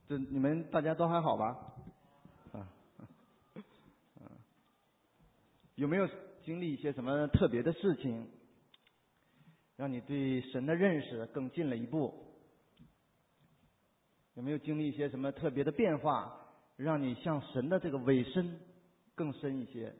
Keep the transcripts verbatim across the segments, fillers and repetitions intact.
这你们大家都还好吧？啊，啊，有没有经历一些什么特别的事情，让你对神的认识更进了一步？有没有经历一些什么特别的变化，让你向神的这个委身更深一些？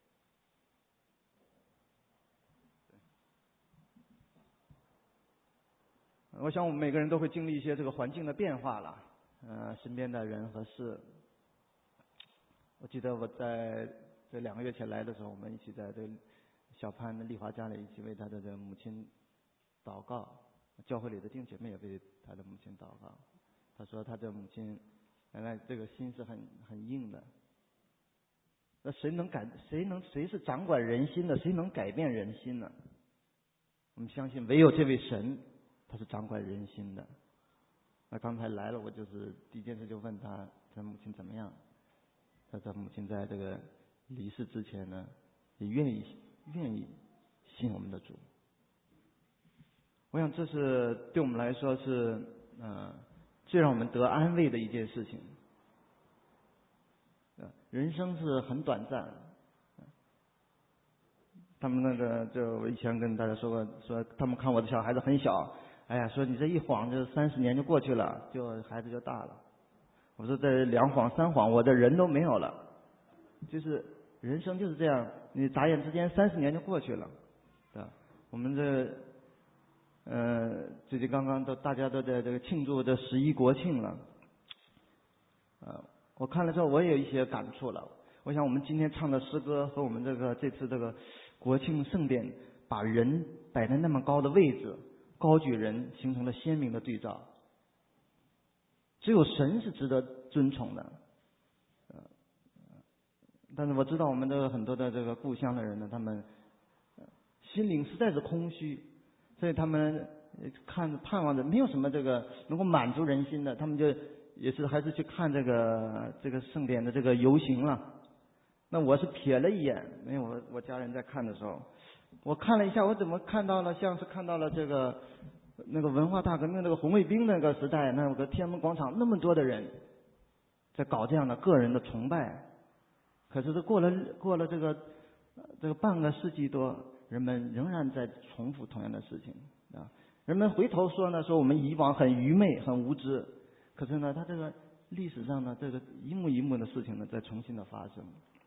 我想我们每个人都会经历一些这个环境的变化了，呃，身边的人和事。我记得我在这两个月前来的时候，我们一起在这个小潘的丽华家里一起为他的这个母亲祷告，教会里的弟兄姐妹也为他的母亲祷告。他说他的母亲原来这个心是很很硬的。那谁能改？谁能？谁是掌管人心的？谁能改变人心呢？我们相信唯有这位神，他是掌管人心的。那刚才来了，我就是第一件事就问他，他母亲怎么样？他他母亲在这个离世之前呢，也愿意愿意信我们的主。我想这是对我们来说是呃最让我们得安慰的一件事情。人生是很短暂。他们那个就我以前跟大家说过，说他们看我的小孩子很小，哎呀，说你这一晃就三十年就过去了，就孩子就大了。我说这两晃三晃，我的人都没有了。就是人生就是这样，你眨眼之间三十年就过去了。对吧？我们这呃最近刚刚都大家都在这个庆祝这十一国庆了。呃，我看了之后我也有一些感触了。我想我们今天唱的诗歌和我们这个这次这个国庆盛典，把人摆在那么高的位置，高举人，形成了鲜明的对照。只有神是值得尊崇的。呃，但是我知道我们的很多的这个故乡的人呢，他们心灵实在是空虚，所以他们看盼望着没有什么这个能够满足人心的，他们就也是还是去看这个这个盛典的这个游行了。那我是瞥了一眼，因为我我家人在看的时候，我看了一下，我怎么看到了像是看到了这个那个文化大革命那个红卫兵那个时代，那个天安门广场那么多的人在搞这样的个人的崇拜。可是这过了过了这个这个半个世纪多，人们仍然在重复同样的事情啊。人们回头说呢，说我们以往很愚昧很无知，可是呢他这个历史上呢这个一幕一幕的事情呢在重新的发生。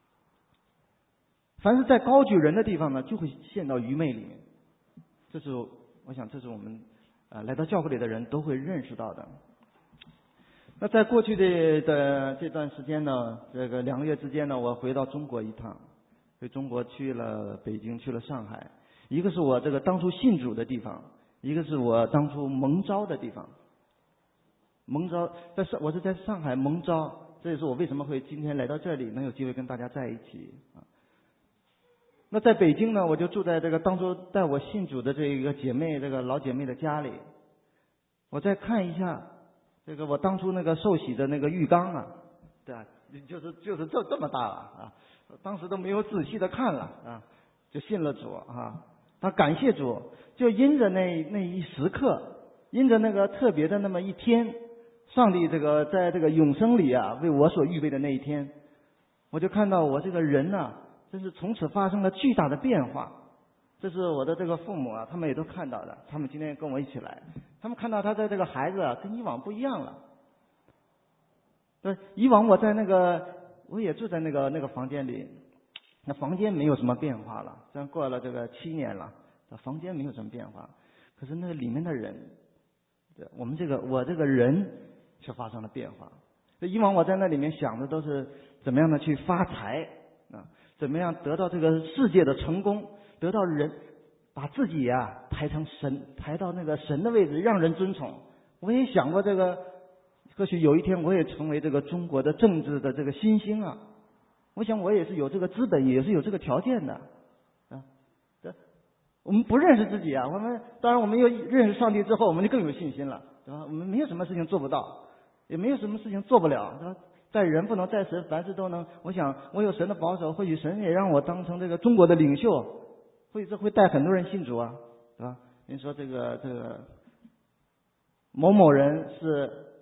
凡是在高举人的地方呢，就会陷到愚昧里面。这是我想，这是我们呃来到教会里的人都会认识到的。那在过去的的这段时间呢，这个两个月之间呢，我回到中国一趟，回中国去了北京，去了上海。一个是我这个当初信主的地方，一个是我当初蒙召的地方。蒙召在上，我是在上海蒙召，这也是我为什么会今天来到这里，能有机会跟大家在一起啊。那在北京呢，我就住在这个当初带我信主的这一个姐妹，这个老姐妹的家里。我再看一下这个我当初那个受洗的那个浴缸啊，对吧？就是就是这这么大了啊！当时都没有仔细的看了啊，就信了主啊。他感谢主，就因着那那一时刻，因着那个特别的那么一天，上帝这个在这个永生里啊为我所预备的那一天，我就看到我这个人呢、啊。真是从此发生了巨大的变化。这是我的这个父母啊，他们也都看到的。他们今天跟我一起来，他们看到他的这个孩子啊，跟以往不一样了。对，以往我在那个，我也住在那个那个房间里，那房间没有什么变化了。虽然过了这个七年了，房间没有什么变化，可是那个里面的人，我们这个我这个人却发生了变化。以往我在那里面想的都是怎么样的去发财啊。怎么样得到这个世界的成功，得到人把自己呀抬成神，抬到那个神的位置，让人尊崇。我也想过这个，或许有一天我也成为这个中国的政治的这个新星啊。我想我也是有这个资本，也是有这个条件的啊。这我们不认识自己啊，我们当然我们又认识上帝之后，我们就更有信心了，对吧？我们没有什么事情做不到，也没有什么事情做不了，对吧？在人不能，在神凡事都能。我想我有神的保守，或许神也让我当成这个中国的领袖，或许这会带很多人信主啊，对吧？您说这个这个某某人是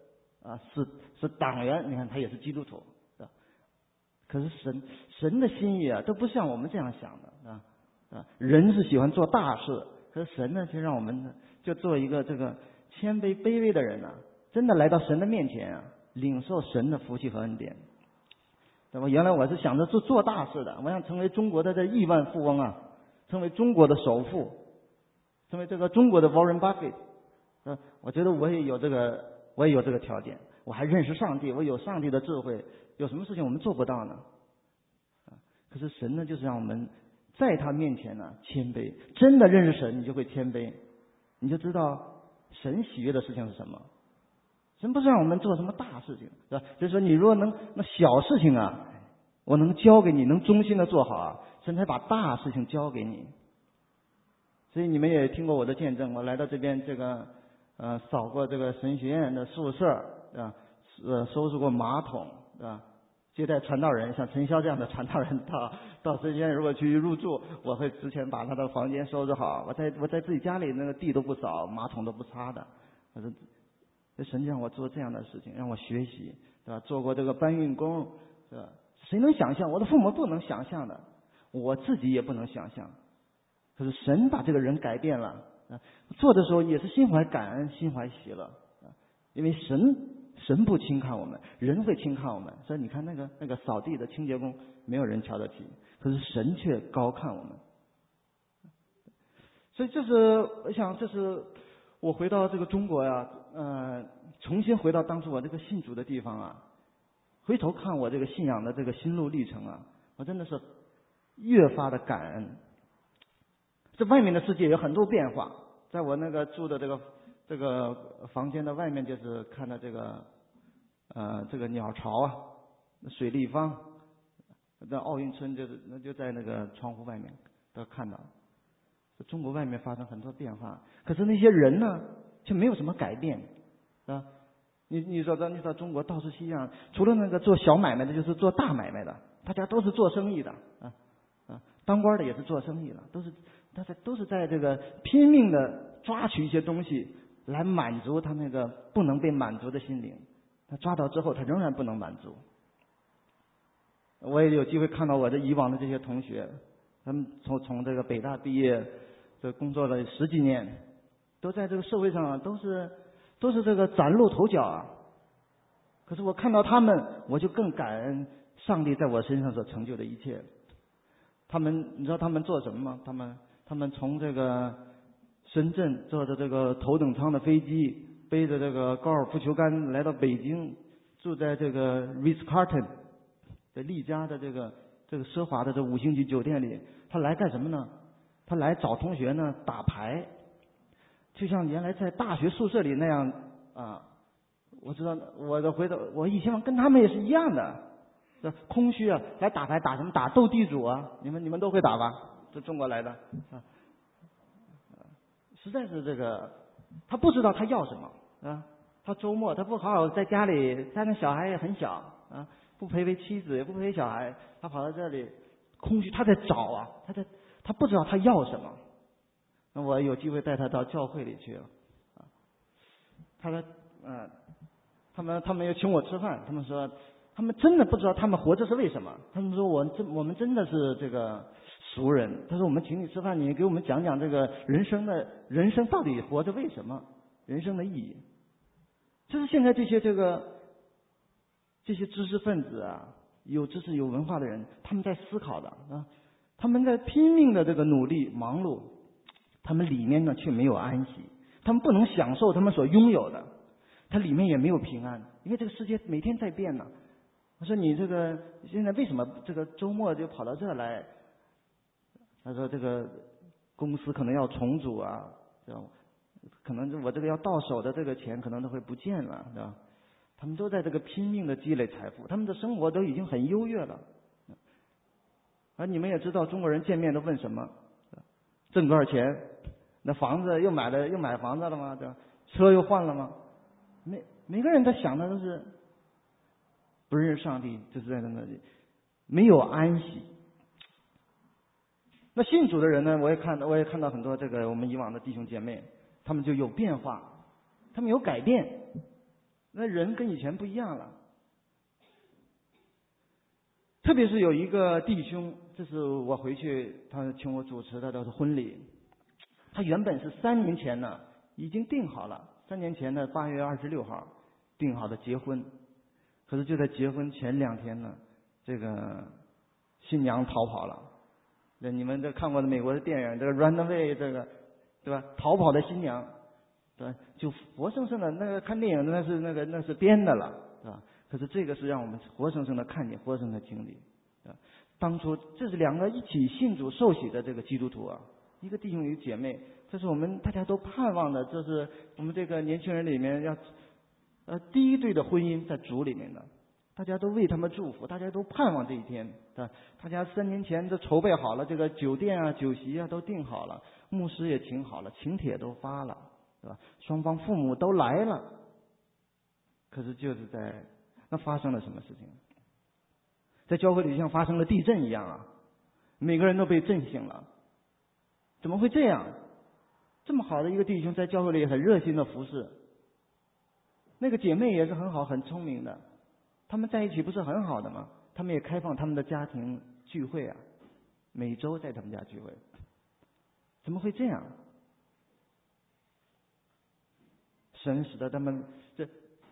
啊，是是党员，你看他也是基督徒，是吧？可是神神的心意啊，都不像我们这样想的啊啊！人是喜欢做大事，可是神呢，却让我们就做一个这个谦卑卑微的人呢、啊，真的来到神的面前啊，领受神的福气和恩典。那么原来我是想着做做大事的，我想成为中国的这亿万富翁啊，成为中国的首富，成为这个中国的 Warren Buffett。呃，我觉得我也有这个，我也有这个条件，我还认识上帝，我有上帝的智慧，有什么事情我们做不到呢？啊，可是神呢，就是让我们在他面前呢谦卑，真的认识神，你就会谦卑，你就知道神喜悦的事情是什么。神不是让我们做什么大事情，是吧？就是说，你如果能那小事情啊，我能交给你，能忠心的做好啊，神才把大事情交给你。所以你们也听过我的见证，我来到这边这个呃扫过这个神学院的宿舍啊，呃收拾过马桶啊，接待传道人，像陈潇这样的传道人到到神学院如果去入住，我会之前把他的房间收拾好，我在我在自己家里那个地都不扫，马桶都不擦的，我说神让我做这样的事情，让我学习，对吧？做过这个搬运工，是吧？谁能想象？我的父母不能想象的，我自己也不能想象。可是神把这个人改变了，啊，做的时候也是心怀感恩，心怀喜乐，啊，因为神神不轻看我们，人会轻看我们。所以你看那个那个扫地的清洁工，没有人瞧得起，可是神却高看我们。所以这是我想，这是我回到这个中国呀，呃，重新回到当初我这个信主的地方啊，回头看我这个信仰的这个心路历程啊，我真的是越发的感恩。这外面的世界有很多变化，在我那个住的这个这个房间的外面，就是看到这个呃这个鸟巢啊，水立方，那奥运村就是那就在那个窗户外面都看到。中国外面发生很多变化，可是那些人呢，却没有什么改变，啊，你你说到你说中国到处西样，除了那个做小买卖的，就是做大买卖的，大家都是做生意的，啊啊，当官的也是做生意的，都是大家都是在这个拼命的抓取一些东西来满足他那个不能被满足的心灵，他抓到之后，他仍然不能满足。我也有机会看到我的以往的这些同学，他们从从这个北大毕业。这工作了十几年，都在这个社会上都是都是这个崭露头角啊。可是我看到他们，我就更感恩上帝在我身上所成就的一切。他们，你知道他们做什么吗？他们他们从这个深圳坐着这个头等舱的飞机，背着这个高尔夫球杆来到北京，住在这个 Ritz Carlton 在丽家的这个这个奢华的这五星级酒店里，他来干什么呢？他来找同学呢打牌，就像原来在大学宿舍里那样啊。我知道我的回头，我以前跟他们也是一样的，这空虚啊，来打牌打什么？打斗地主啊！你们你们都会打吧？这中国来的啊，实在是这个，他不知道他要什么啊。他周末他不好好在家里，他那小孩也很小啊，不陪陪妻子，也不陪小孩，他跑到这里空虚，他在找啊，他在。他不知道他要什么，那我有机会带他到教会里去了，啊，他的嗯，他们他们又请我吃饭，他们说他们真的不知道他们活着是为什么，他们说我真我们真的是这个俗人，他说我们请你吃饭，你给我们讲讲这个人生的人生到底活着为什么，人生的意义，就是现在这些这个这些知识分子啊，有知识有文化的人，他们在思考的啊。他们在拼命的这个努力忙碌，他们里面呢却没有安息，他们不能享受他们所拥有的，他里面也没有平安，因为这个世界每天在变呢。我说你这个现在为什么这个周末就跑到这来？他说这个公司可能要重组啊，知道吗？可能我这个要到手的这个钱可能都会不见了，知道吧？他们都在这个拼命的积累财富，他们的生活都已经很优越了。而你们也知道，中国人见面都问什么？挣多少钱？那房子又买了，又买房子了吗？对吧？车又换了吗？每每个人他想的都是不认识上帝，就是在那里没有安息。那信主的人呢？我也看，我也看到很多这个我们以往的弟兄姐妹，他们就有变化，他们有改变。 那人跟以前不一样了。特别是有一个弟兄，这是我回去他请我主持他的婚礼，他原本是三年前呢已经定好了，三年前的八月二十六号定好的结婚，可是就在结婚前两天呢，这个新娘逃跑了。那你们这看过的美国的电影，这个 Runaway 这个对吧？逃跑的新娘，对吧？就活生生的那个看电影那是那个那是编的了，对吧？可是这个是让我们活生生的看见，活生生的经历。啊，当初这是两个一起信主受洗的这个基督徒啊，一个弟兄一个姐妹，这是我们大家都盼望的，这是我们这个年轻人里面要呃第一对的婚姻在主里面的，大家都为他们祝福，大家都盼望这一天。啊，大家三年前都筹备好了，这个酒店啊、酒席啊都订好了，牧师也请好了，请帖都发了，对吧？双方父母都来了，可是就是在那发生了什么事情？在教会里像发生了地震一样啊，每个人都被震醒了。怎么会这样？这么好的一个弟兄在教会里很热心的服侍，那个姐妹也是很好很聪明的，他们在一起不是很好的吗？他们也开放他们的家庭聚会啊，每周在他们家聚会。怎么会这样？神使得他们这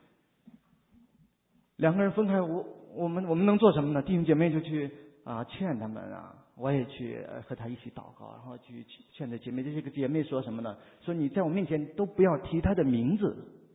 两个人分开，我我们我们能做什么呢？弟兄姐妹就去啊劝他们啊，我也去和他一起祷告，然后去劝这姐妹。这个姐妹说什么呢？说你在我面前都不要提他的名字，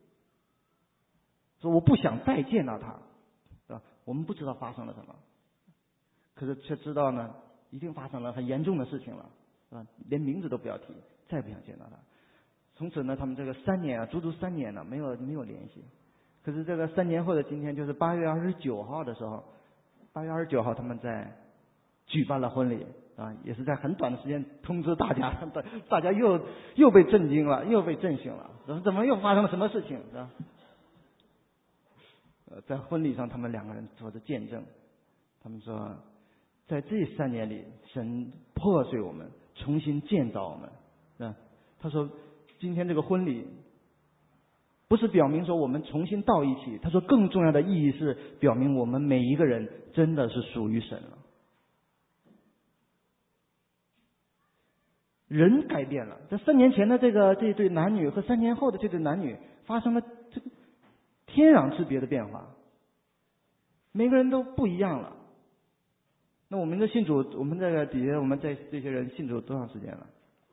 说我不想再见到他，是吧？我们不知道发生了什么，可是却知道呢，一定发生了很严重的事情了，是吧？连名字都不要提，再不想见到他。从此呢，他们这个三年啊，足足三年了，没有没有联系。可是这个三年后的今天，就是八月二十九号的时候，八月二十九号他们在举办了婚礼啊，也是在很短的时间通知大家，大大家又又被震惊了，又被震醒了，怎么怎么又发生了什么事情？是吧？呃，在婚礼上，他们两个人做着见证，他们说，在这三年里，神破碎我们，重新建造我们。啊，他说，今天这个婚礼。不是表明说我们重新到一起，他说更重要的意义是表明我们每一个人真的是属于神了。人改变了，这三年前的这个这对男女和三年后的这对男女发生了这个天壤之别的变化，每个人都不一样了。那我们的信主，我们这个底下我们在这些人信主多长时间了？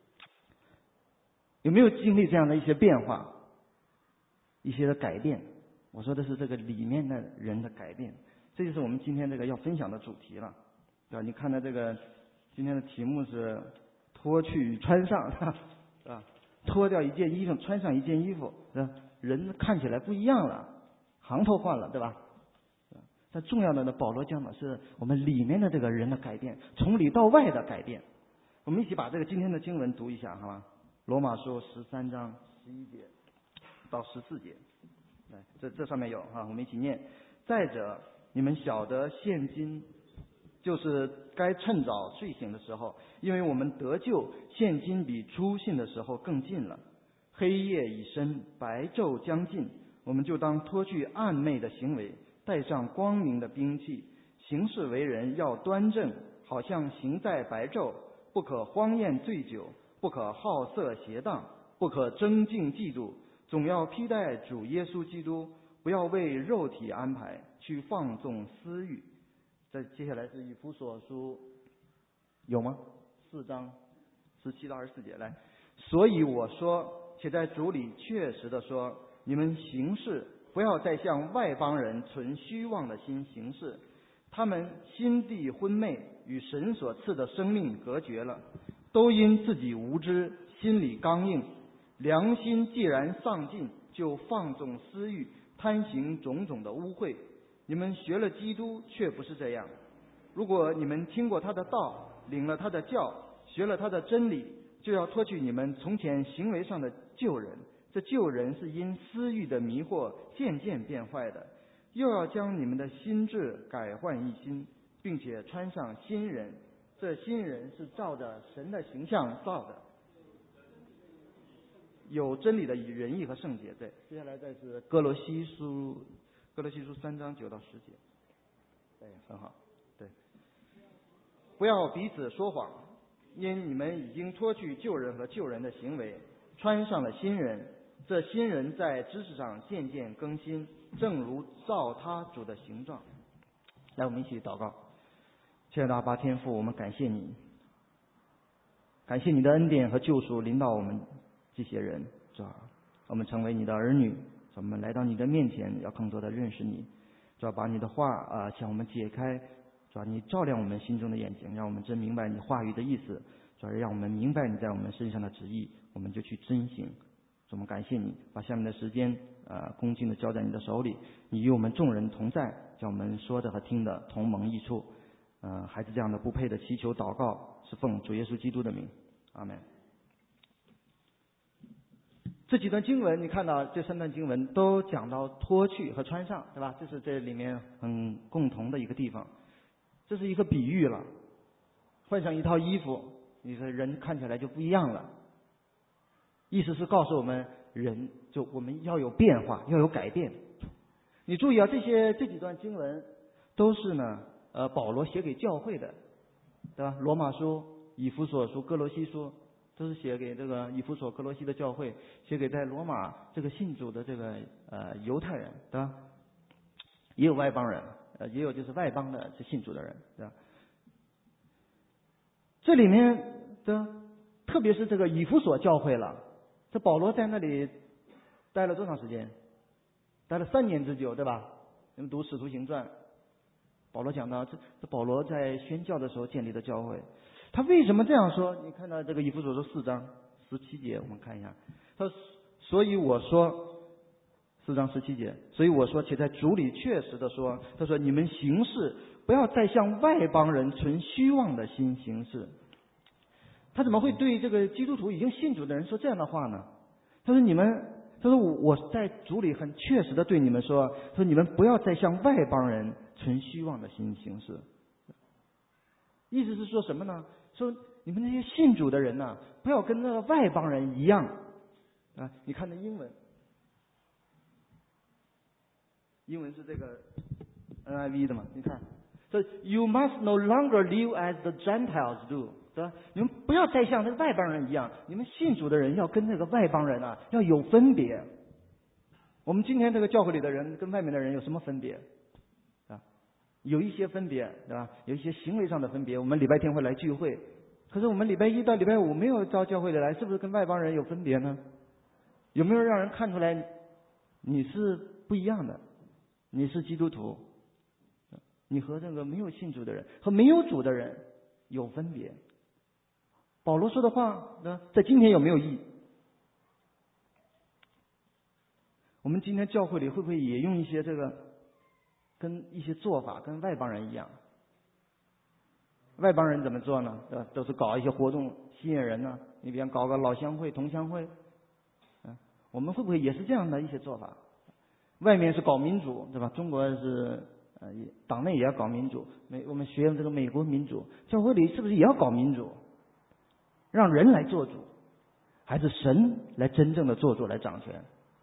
有没有经历这样的一些变化？一些的改变，我说的是这个里面的人的改变，这就是我们今天这个要分享的主题了，对吧？你看到这个今天的题目是脱去穿上，是吧？脱掉一件衣服，穿上一件衣服，是吧？人看起来不一样了，行头换了，对吧？但重要的呢，保罗讲的是我们里面的这个人的改变，从里到外的改变。我们一起把这个今天的经文读一下，好吧？罗马书十三章十一节到十四节，来，这这上面有啊，我们一起念。再者，你们晓得现今就是该趁早睡醒的时候，因为我们得救，现今比初信的时候更近了。黑夜已深，白昼将近，我们就当脱去暗昧的行为，带上光明的兵器，行事为人要端正，好像行在白昼，不可荒宴醉酒，不可好色邪荡，不可争竞嫉妒，总要披戴主耶稣基督，不要为肉体安排去放纵私欲。再接下来是以弗所书，有吗？四章十七到二十四节，来。所以我说，且在主里确实的说，你们行事不要再向外邦人存虚妄的心行事，他们心地昏昧，与神所赐的生命隔绝了，都因自己无知，心里刚硬。良心既然丧尽，就放纵私欲，贪行种种的污秽。你们学了基督，却不是这样。如果你们听过他的道，领了他的教，学了他的真理，就要脱去你们从前行为上的旧人。这旧人是因私欲的迷惑渐渐变坏的，又要将你们的心智改换一新，并且穿上新人。这新人是照着神的形象造的。 有真理的仁义和圣洁。对，接下来再是哥罗西书，哥罗西书三章九到十节。对，很好。对，不要彼此说谎，因你们已经脱去旧人和旧人的行为，穿上了新人。这新人在知识上渐渐更新，正如照他主的形状。来，我们一起祷告。亲爱的阿爸天父，我们感谢你，感谢你的恩典和救赎临到我们这些人，是吧？我们成为你的儿女，我们来到你的面前，要更多的认识你，主要把你的话啊、呃、向我们解开，主要你照亮我们心中的眼睛，让我们真明白你话语的意思，主要让我们明白你在我们身上的旨意，我们就去遵行。我们感谢你，把下面的时间呃恭敬的交在你的手里，你与我们众人同在，叫我们说的和听的同蒙益处。呃，孩子这样的不配的祈求祷告，是奉主耶稣基督的名，阿门。这几段经文，你看到这三段经文都讲到脱去和穿上，对吧？这是这里面很共同的一个地方。这是一个比喻了，换上一套衣服，你的人看起来就不一样了。意思是告诉我们，人就我们要有变化，要有改变。你注意啊，这些这几段经文都是呢，呃，保罗写给教会的，对吧？罗马书、以弗所书、哥罗西书都是写给这个以弗所、哥罗西的教会，写给在罗马这个信主的这个呃犹太人，对吧？也有外邦人，呃，也有就是外邦的这信主的人，对吧？这里面的特别是这个以弗所教会了。这保罗在那里待了多长时间？待了三年之久，对吧？你们读《使徒行传》，保罗讲到这，这保罗在宣教的时候建立的教会。他为什么这样说？你看到这个以弗所书四章十七节，我们看一下。他说：“所以我说，四章十七节，所以我说，且在主里确实的说，他说你们行事不要再像外邦人存虚妄的心行事。”他怎么会对这个基督徒已经信主的人说这样的话呢？他说：“你们，他说我在主里很确实的对你们说，他说你们不要再像外邦人存虚妄的心行事。”意思是说什么呢？说你们那些信主的人呐、啊，不要跟那个外邦人一样啊！你看那英文，英文是这个 N I V 的嘛？你看，说 You must no longer live as the Gentiles do。对吧？你们不要再像那个外邦人一样，你们信主的人要跟那个外邦人啊要有分别。我们今天这个教会里的人跟外面的人有什么分别啊？有一些分别，对吧？有一些行为上的分别。我们礼拜天会来聚会，可是我们礼拜一到礼拜五没有到教会里来，是不是跟外邦人有分别呢？有没有让人看出来你是不一样的？你是基督徒，你和这个没有信主的人和没有主的人有分别。保罗说的话呢，在今天有没有意义？我们今天教会里会不会也用一些这个跟一些做法跟外邦人一样？外邦人怎么做呢？对吧？都是搞一些活动吸引人呢。你比方搞个老乡会、同乡会，嗯，我们会不会也是这样的一些做法？外面是搞民主，对吧？中国是呃党内也要搞民主，美我们学这个美国民主，教会里是不是也要搞民主？让人来做主，还是神来真正的做主来掌权？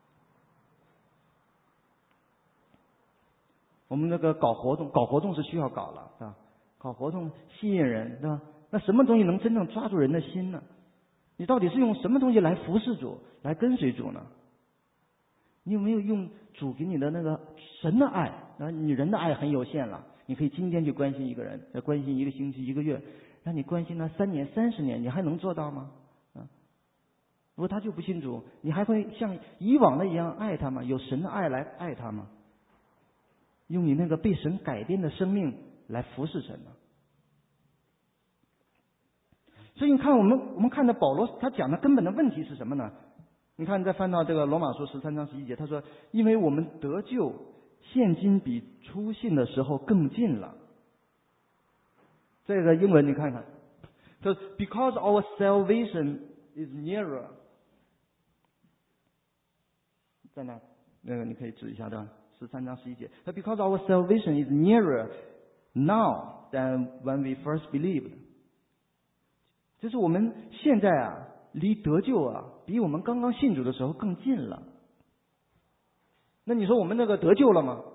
我们那个搞活动，搞活动是需要搞了，是吧？搞活动吸引人，对吧？那什么东西能真正抓住人的心呢？你到底是用什么东西来服侍主，来跟随主呢？你有没有用主给你的那个神的爱？啊，你人的爱很有限了，你可以今天去关心一个人，再关心一个星期、一个月。让你关心他三年、三十年，你还能做到吗？啊，如果他就不信主，你还会像以往的一样爱他吗？有神的爱来爱他吗？用你那个被神改变的生命来服侍神呢？所以你看，我们我们看到保罗他讲的根本的问题是什么呢？你看，再翻到这个罗马书十三章十一节，他说：“因为我们得救，现今比初信的时候更近了。”这个英文你看看，说 Because our salvation is nearer， 在哪？那个你可以指一下，对吧？十三章十一节，说 Because our salvation is nearer now than when we first believed。就是我们现在啊， 离得救啊，比我们刚刚信主的时候更近了。那你说我们那个得救了吗？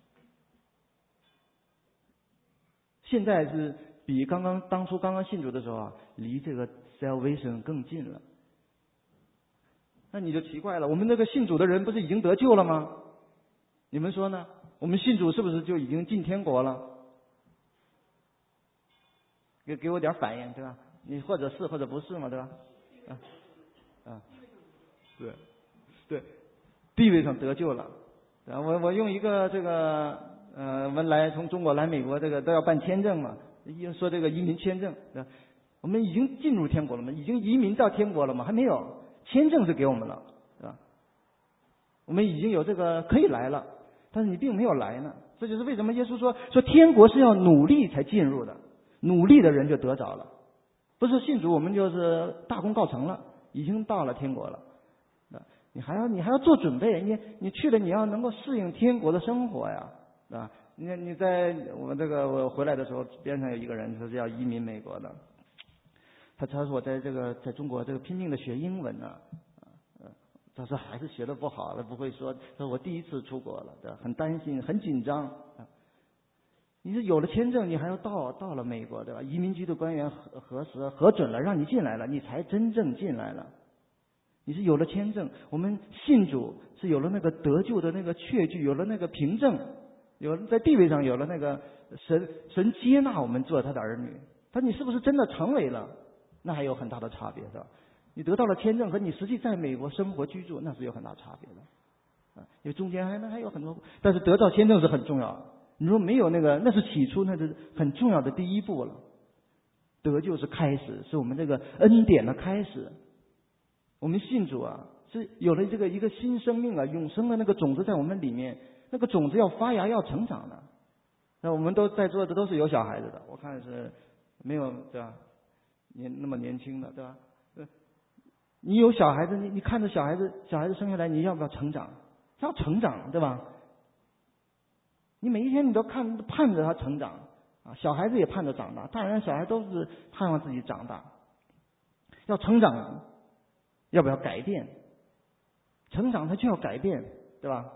现在是比刚刚当初刚刚信主的时候啊，离这个 salvation 更近了。那你就奇怪了，我们那个信主的人不是已经得救了吗？你们说呢？我们信主是不是就已经进天国了？给给我点反应，对吧？你或者是或者不是嘛，对吧？啊啊，对对，地位上得救了。啊，我我用一个这个呃，我们来从中国来美国，这个都要办签证嘛，说这个移民签证，对吧？我们已经进入天国了吗？已经移民到天国了吗？还没有，签证是给我们了，对吧？我们已经有这个可以来了，但是你并没有来呢。这就是为什么耶稣说说天国是要努力才进入的，努力的人就得着了。不是信主我们就是大功告成了，已经到了天国了。你还要你还要做准备，你你去了你要能够适应天国的生活呀，啊，你你在我这个我回来的时候，边上有一个人他是要移民美国的，他他说我在这个在中国这个拼命的学英文呢、啊，他说还是学的不好，他不会说，他说我第一次出国了，对吧？很担心很紧张啊。你是有了签证，你还要到到了美国，对吧？移民局的官员核核实核准了，让你进来了，你才真正进来了。你是有了签证，我们信主是有了那个得救的那个确据，有了那个凭证，有了在地位上有了那个神神接纳我们做他的儿女。但你是不是真的成为了，那还有很大的差别，是吧？你得到了签证和你实际在美国生活居住，那是有很大差别的，啊，因为中间还还有很多，但是得到签证是很重要。你说没有那个，那是起初，那是很重要的第一步了。得救是开始，是我们这个恩典的开始。我们信主啊，是有了这个一个新生命啊，永生的那个种子在我们里面，那个种子要发芽要成长的。那我们都在座的都是有小孩子的，我看是没有，对吧？年那么年轻的，对吧？你有小孩子，你你看着小孩子，小孩子生下来，你要不要成长？要成长，对吧？你每一天你都看盼着他成长啊，小孩子也盼着长大，大人小孩都是盼望自己长大，要成长。要不要改变？成长它就要改变，对吧？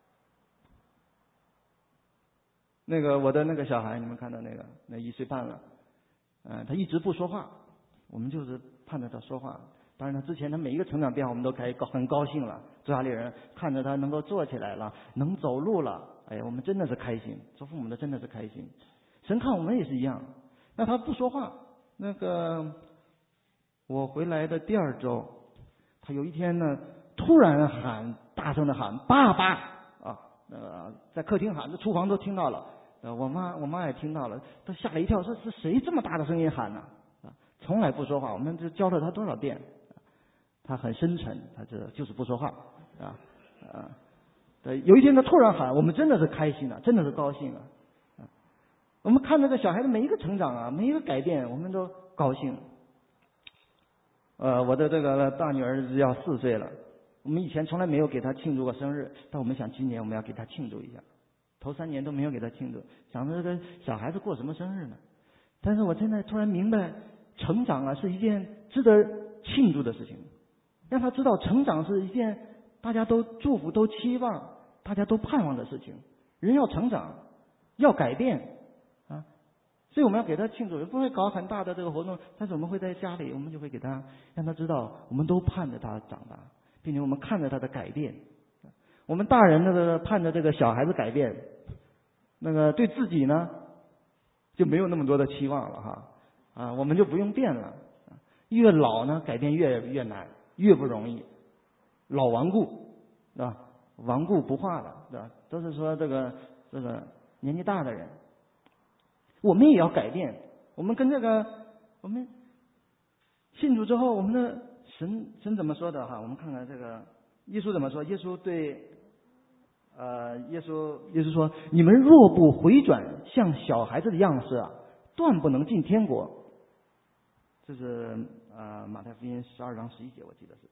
那个我的那个小孩，你们看到那个，那一岁半了，嗯、呃，他一直不说话，我们就是盼着他说话。当然，他之前他每一个成长变化，我们都开高很高兴了。家里人看着他能够坐起来了，能走路了，哎呀，我们真的是开心。做父母的真的是开心。神看我们也是一样。那他不说话，那个我回来的第二周。他有一天呢，突然喊，大声的喊爸爸啊，呃，在客厅喊，这厨房都听到了，呃，我妈我妈也听到了，她吓了一跳，说是谁这么大的声音喊呢？啊，从来不说话，我们就教了他多少遍，他很深沉，他这就是不说话啊啊，对，有一天他突然喊，我们真的是开心了，真的是高兴了，啊，我们看这个小孩子每一个成长啊，每一个改变，我们都高兴。呃，我的这个大女儿要四岁了，我们以前从来没有给她庆祝过生日，但我们想今年我们要给她庆祝一下。头三年都没有给她庆祝，想着这个小孩子过什么生日呢？但是我现在突然明白，成长啊是一件值得庆祝的事情，让她知道成长是一件大家都祝福、都期望、大家都盼望的事情。人要成长，要改变。所以我们要给他庆祝，也不会搞很大的这个活动，但是我们会在家里，我们就会给他，让他知道，我们都盼着他长大，并且我们看着他的改变。我们大人那个盼着这个小孩子改变，那个对自己呢就没有那么多的期望了哈啊，我们就不用变了。越老呢，改变越越难，越不容易。老顽固，对吧？顽固不化了，对吧？都是说这个这个年纪大的人。我们也要改变，我们跟这个我们信主之后，我们的神神怎么说的哈？我们看看这个耶稣怎么说？耶稣对呃耶稣耶稣说：“你们若不回转，像小孩子的样式啊，断不能进天国。”这是呃马太福音十二章十一节，我记得是。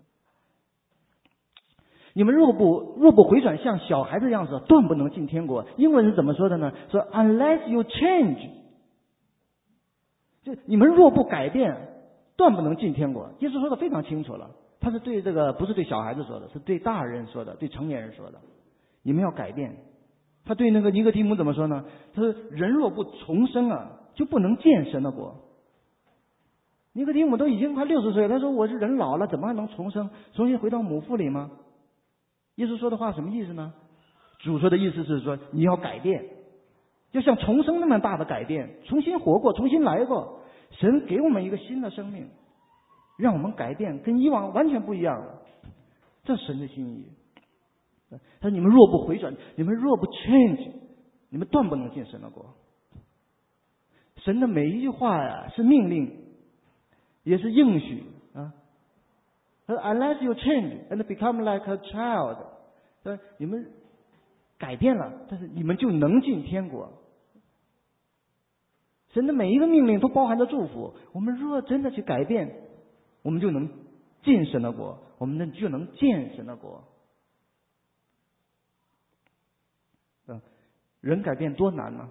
你们若不若不回转，像小孩子的样子，断不能进天国。英文是怎么说的呢？说 Unless you change。就你们若不改变， 断不能进天国。耶稣说的非常清楚了，他是对这个不是对小孩子说的，是对大人说的，对成年人说的。你们要改变。他对那个尼哥底母怎么说呢？他说：“人若不重生啊，就不能见神的国。”尼哥底母都已经快六十岁了，他说：“我是人老了，怎么还能重生，重新回到母腹里吗？”耶稣说的话什么意思呢？主说的意思是说，你要改变，要像重生那么大的改变，重新活过，重新来过。神给我们一个新的生命，让我们改变，跟以往完全不一样了。这是神的心意。他说：“你们若不回转，你们若不 change， 你们断不能进神的国。”神的每一句话呀，是命令，也是应许啊。他说 ：“Unless you change and become like a child， 他说你们改变了，但是你们就能进天国。”神的每一个命令都包含着祝福。我们若真的去改变，我们就能进神的国，我们就能见神的国。人改变多难呢？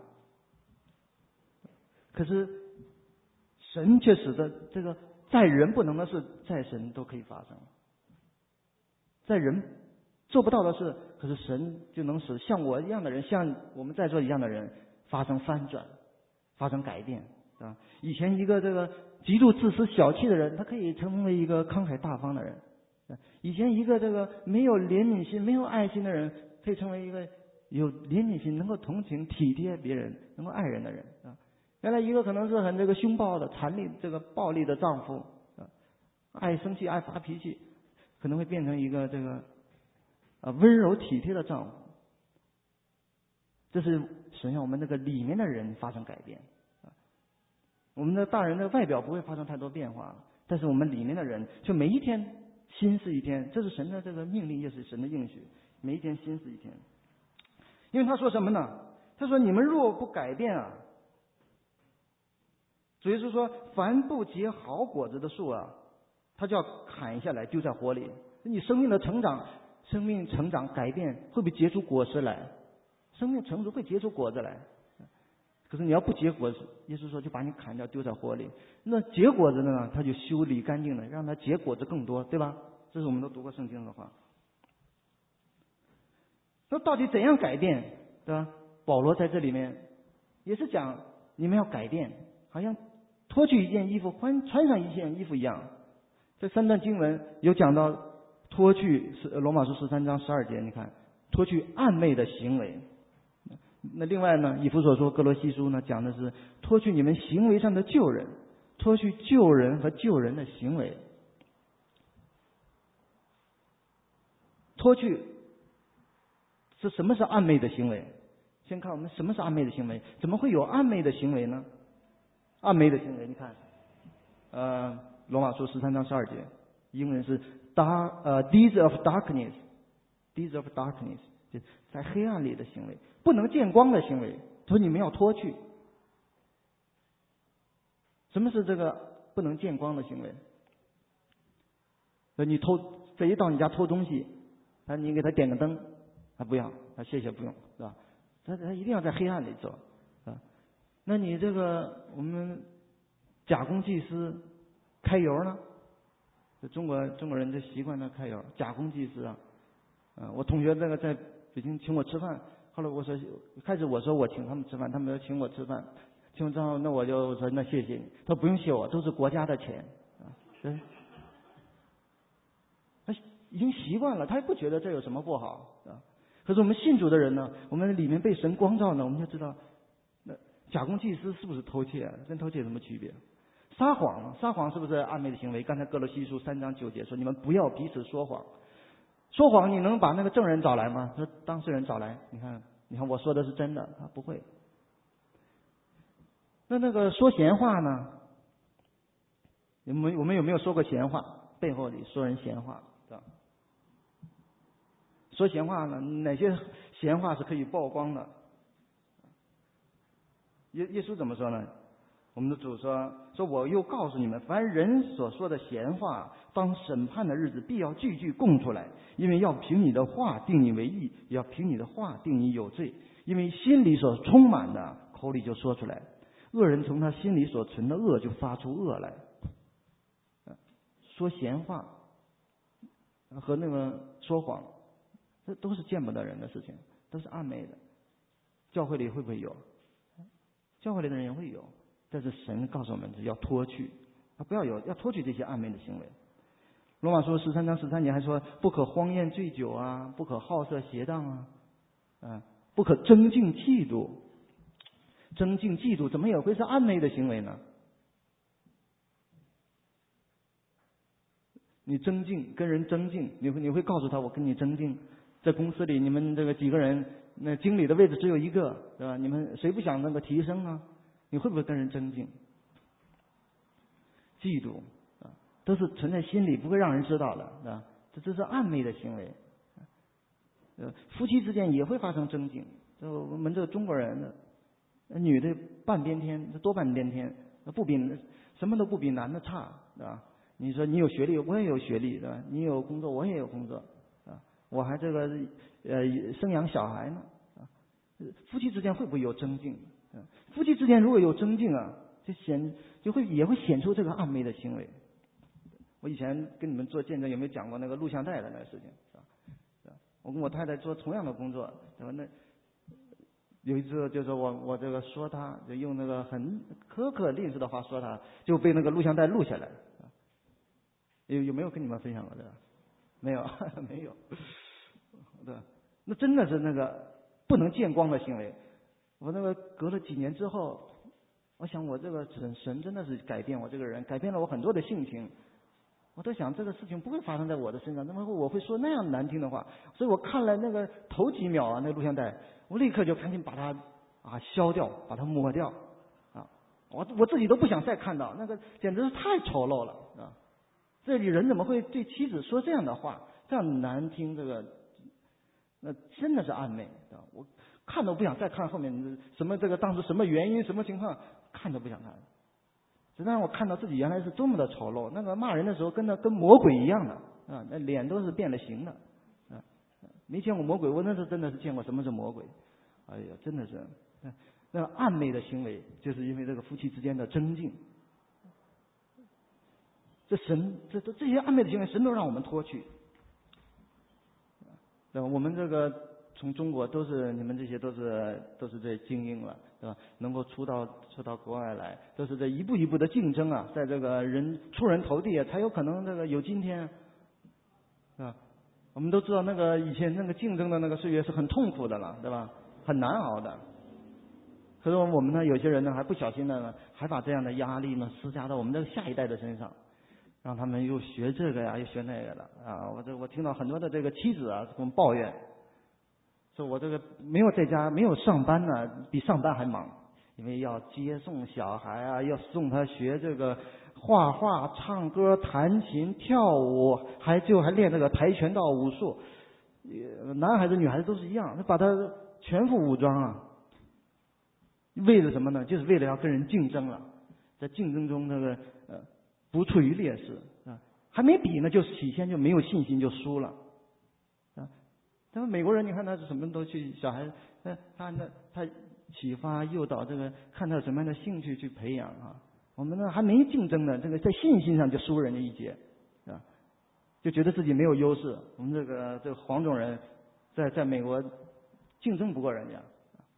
可是神却使得这个在人不能的事，在神都可以发生。在人做不到的事，可是神就能使像我一样的人，像我们在座一样的人发生翻转，发生改变，是吧？以前一个这个极度自私小气的人，他可以成为一个慷慨大方的人；以前一个这个没有怜悯心、没有爱心的人，可以成为一个有怜悯心、能够同情、体贴别人、能够爱人的人啊。原来一个可能是很这个凶暴的、残力、这个暴力的丈夫啊，爱生气、爱发脾气，可能会变成一个这个啊温柔体贴的丈夫。这是神让我们那个里面的人发生改变啊。我们的大人的外表不会发生太多变化，但是我们里面的人就每一天新是一天，这是神的这个命令，也是神的应许，每一天新是一天。因为他说什么呢？他说：“你们若不改变啊，主耶稣说，凡不结好果子的树啊，他就要砍下来丢在火里。你生命的成长、生命成长改变，会不会结出果实来？生命成熟会结出果子来。可是你要不结果子，耶稣说就把你砍掉丢在火里。那结果子的呢，他就修理干净了，让它结果子更多，对吧？这是我们都读过圣经的话。那到底怎样改变，对吧？保罗在这里面也是讲你们要改变，好像脱去一件衣服换穿上一件衣服一样。这三段经文有讲到脱去，罗马书十三章十二节，你看脱去暧昧的行为。那另外呢，以弗所说哥罗西书呢讲的是脱去你们行为上的旧人，脱去旧人和旧人的行为，脱去。是什么是暧昧的行为？先看我们什么是暧昧的行为？怎么会有暧昧的行为呢？暧昧的行为，你看，呃，罗马书十三章十二节，英文是 dark 呃 deeds of darkness， deeds of darkness， 就在黑暗里的行为，不能见光的行为。他说你们要脱去。什么是这个不能见光的行为？你偷贼到你家偷东西，啊，你给他点个灯。他不要，他谢谢不用，是吧？他他一定要在黑暗里走啊。那你这个我们假公济私开油呢？中国中国人的习惯呢开油，假公济私啊。啊，我同学那个在北京请我吃饭，后来我说开始我说我请他们吃饭，他们要请我吃饭，请完之后那我就说那谢谢你，他说不用谢我，都是国家的钱啊。对，他已经习惯了，他也不觉得这有什么不好啊。可是我们信主的人呢，我们里面被神光照呢，我们就知道，那假公济私是不是偷窃啊？跟偷窃有什么区别？撒谎，撒谎是不是暧昧的行为？刚才哥罗西书三章九节说，你们不要彼此说谎。说谎，你能把那个证人找来吗？说当事人找来，你看，你看我说的是真的，他不会。那那个说闲话呢？我们我们有没有说过闲话？背后里说人闲话，对吧？说闲话呢？哪些闲话是可以曝光的？耶耶稣怎么说呢？我们的主说：“说我又告诉你们，凡人所说的闲话，当审判的日子，必要句句供出来，因为要凭你的话定你为义，也要凭你的话定你有罪。因为心里所充满的，口里就说出来。恶人从他心里所存的恶就发出恶来。” 说闲话和那个说谎，这都是见不得人的事情，都是暗昧的。教会里会不会有？教会里的人也会有，但是神告诉我们是要脱去，他不要有，要脱去这些暗昧的行为。罗马书十三章十三节还说，不可荒宴醉酒啊，不可好色邪荡啊，啊，不可争竞嫉妒。争竞嫉妒怎么也会是暗昧的行为呢？你争竞，跟人争竞，你会你会告诉他我跟你争竞，在公司里你们这个几个人，那经理的位置只有一个，对吧？你们谁不想那个提升啊？你会不会跟人争竞？嫉妒啊，都是存在心里，不会让人知道的，对吧？这这是暗昧的行为。呃，夫妻之间也会发生争竞，就我们这个中国人的。女的半边天，多半边天，不比什么都不比男的差，对吧？你说你有学历，我也有学历，对吧？你有工作，我也有工作，啊，我还这个呃生养小孩呢，啊，夫妻之间会不会有争竞？啊，夫妻之间如果有争竞啊，就显就会也会显出这个暗昧的行为。我以前跟你们做见证，有没有讲过那个录像带的那个事情？是吧？我跟我太太做同样的工作，对吧？那有一次就是我我这个说他，就用那个很苛刻吝啬的话说他，就被那个录像带录下来。有有没有跟你们分享过这个？没有，没有。对，那真的是那个不能见光的行为。我那个隔了几年之后，我想我这个神神真的是改变我这个人，改变了我很多的性情。我在想这个事情不会发生在我的身上，那么我会说那样难听的话。所以我看了那个头几秒啊，那个录像带。我立刻就赶紧把它啊消掉，把它抹掉啊！我我自己都不想再看到，那个简直是太丑陋了啊！这里人怎么会对妻子说这样的话，这样难听？这个那真的是暧昧啊！我看都不想再看后面什么这个当时什么原因什么情况，看都不想看。只让我看到自己原来是多么的丑陋，那个骂人的时候跟那跟魔鬼一样的啊，那脸都是变了形的。没见过魔鬼，我那时候真的是见过什么是魔鬼。哎呀，真的是，那暗昧的行为，就是因为这个夫妻之间的争竞。这神，这这这些暗昧的行为，神都让我们脱去。对吧？我们这个从中国都是你们这些都是都是这精英了，对吧？能够出到出到国外来，都是这一步一步的竞争啊，在这个人出人头地啊，才有可能这个有今天，是吧？我们都知道那个以前那个竞争的那个岁月是很痛苦的了，对吧？很难熬的。可是我们呢，有些人呢还不小心的呢，还把这样的压力呢施加到我们的下一代的身上，让他们又学这个呀，又学那个的啊！我这我听到很多的这个妻子啊跟我们抱怨，说我这个没有在家没有上班呢，比上班还忙，因为要接送小孩啊，要送他学这个。画画、唱歌、弹琴、跳舞，还就还练这个跆拳道武术，男孩子、女孩子都是一样，他把他全副武装啊。为了什么呢？就是为了要跟人竞争了，在竞争中那个呃不处于劣势啊，还没比呢，就起先就没有信心就输了啊。他们美国人，你看他是什么都去，小孩那他那他启发诱导这个，看他有什么样的兴趣去培养啊。我们呢还没竞争呢，这个在信心上就输人家一截，啊，就觉得自己没有优势。我们这个这个黄种人在在美国竞争不过人家，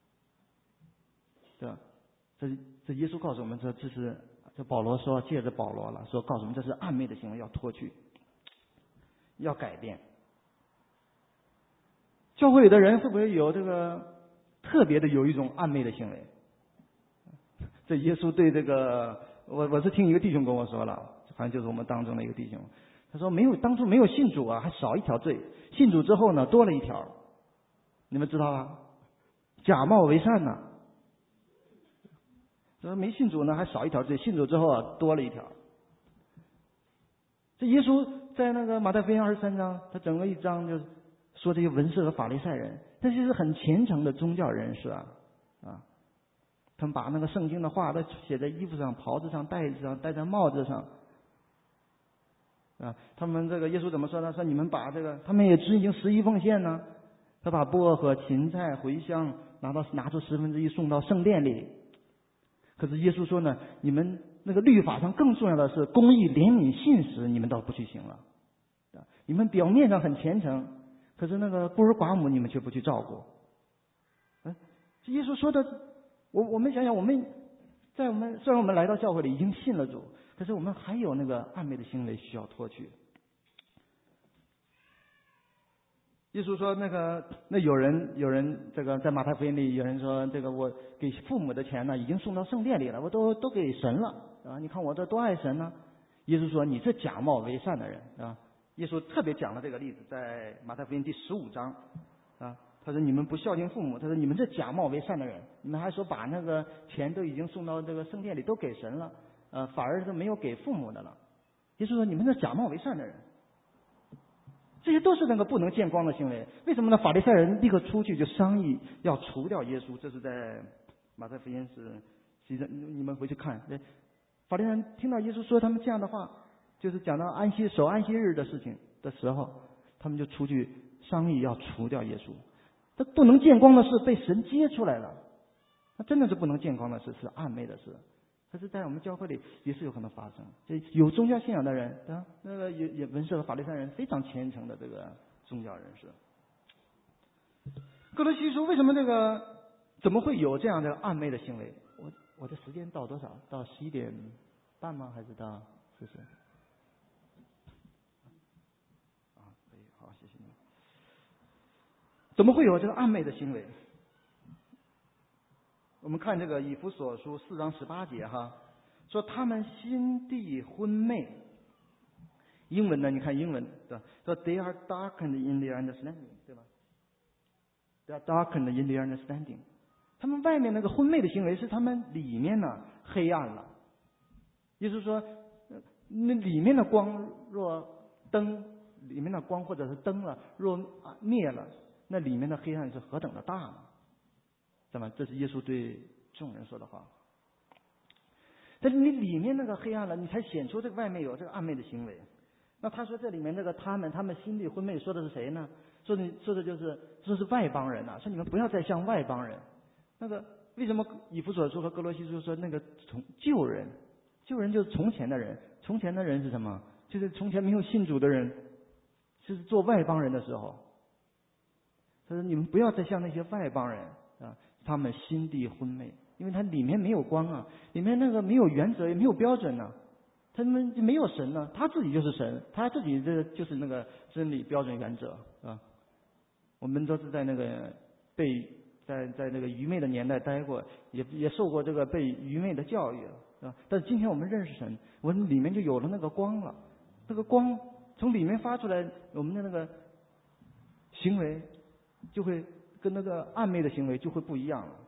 对吧？这这耶稣告诉我们，这这是这保罗说，借着保罗了，说告诉我们这是暗昧的行为，要脱去，要改变。教会里的人会不会有这个特别的有一种暗昧的行为？这耶稣对这个。我我是听一个弟兄跟我说了，好像就是我们当中的一个弟兄，他说没有当初没有信主啊，还少一条罪；信主之后呢，多了一条。你们知道吧？假冒为善呢。说没信主呢，还少一条罪；信主之后啊，多了一条。这耶稣在那个马太福音二十三章，他整个一章就是说这些文士和法利赛人，这些是很虔诚的宗教人士啊啊。他们把那个圣经的话都写在衣服上、袍子上、袋子上、戴在帽子上，啊，他们这个耶稣怎么说呢？说你们把这个，他们也执行十一奉献呢。他把薄荷、芹菜、茴香拿到拿出十分之一送到圣殿里。可是耶稣说呢，你们那个律法上更重要的是公义、怜悯、信实，你们倒不去行了。你们表面上很虔诚，可是那个孤儿寡母你们却不去照顾。嗯，这耶稣说的，我我们想想，我们在我们虽然我们来到教会里已经信了主，可是我们还有那个暧昧的行为需要脱去。耶稣说那个那有人有人这个在马太福音里有人说，这个我给父母的钱呢已经送到圣殿里了，我都都给神了啊！你看我这多爱神呢。耶稣说你这假冒为善的人啊！耶稣特别讲了这个例子，在马太福音第十五章啊，他说你们不孝敬父母，他说你们这假冒为善的人，你们还说把那个钱都已经送到这个圣殿里都给神了，呃，反而是没有给父母的了。耶稣说你们这假冒为善的人。这些都是那个不能见光的行为。为什么呢？法利赛人立刻出去就商议要除掉耶稣。这是在马太福音是，其实你们回去看，法利赛人听到耶稣说他们这样的话，就是讲到安息守安息日的事情的时候，他们就出去商议要除掉耶稣。这不能见光的事被神揭出来了，那真的是不能见光的事，是暗昧的事。可是，在我们教会里也是有可能发生。就有宗教信仰的人，啊，那个也也文士和法利赛人非常虔诚的这个宗教人士。哥罗西书为什么这个怎么会有这样的暗昧的行为？我我的时间到多少？到十一点半吗？还是到四十？啊，可以，好，谢谢你。怎么会有这个暗昧的行为？我们看这个以弗所书四章十八节哈，说他们心地昏昧。英文呢？你看英文的，说 they are darkened in their understanding， 对吧 ？They are darkened in their understanding。他们外面那个昏昧的行为是他们里面呢黑暗了。也就是说，那里面的光若灯，里面的光或者是灯了，若灭了，那里面的黑暗是何等的大呢？那么，这是耶稣对众人说的话。但是你里面那个黑暗了，你才显出这个外面有这个暗昧的行为。那他说这里面这个他们，他们心里昏昧，说的是谁呢？说的说的就是说是外邦人呐、啊，说你们不要再像外邦人。那个为什么以弗所书和哥罗西书说那个从旧人，旧人就是从前的人，从前的人是什么？就是从前没有信主的人，就是做外邦人的时候。他说你们不要再像那些外邦人啊。他们心地昏昧，因为他里面没有光啊，里面那个没有原则，也没有标准呢、啊。他们就没有神呢、啊，他自己就是神，他自己这就是那个真理标准原则啊。我们都是在那个被在在那个愚昧的年代待过，也也受过这个被愚昧的教育啊。但是今天我们认识神，我们里面就有了那个光了，那个光从里面发出来，我们的那个行为就会。跟那个暗昧的行为就会不一样了。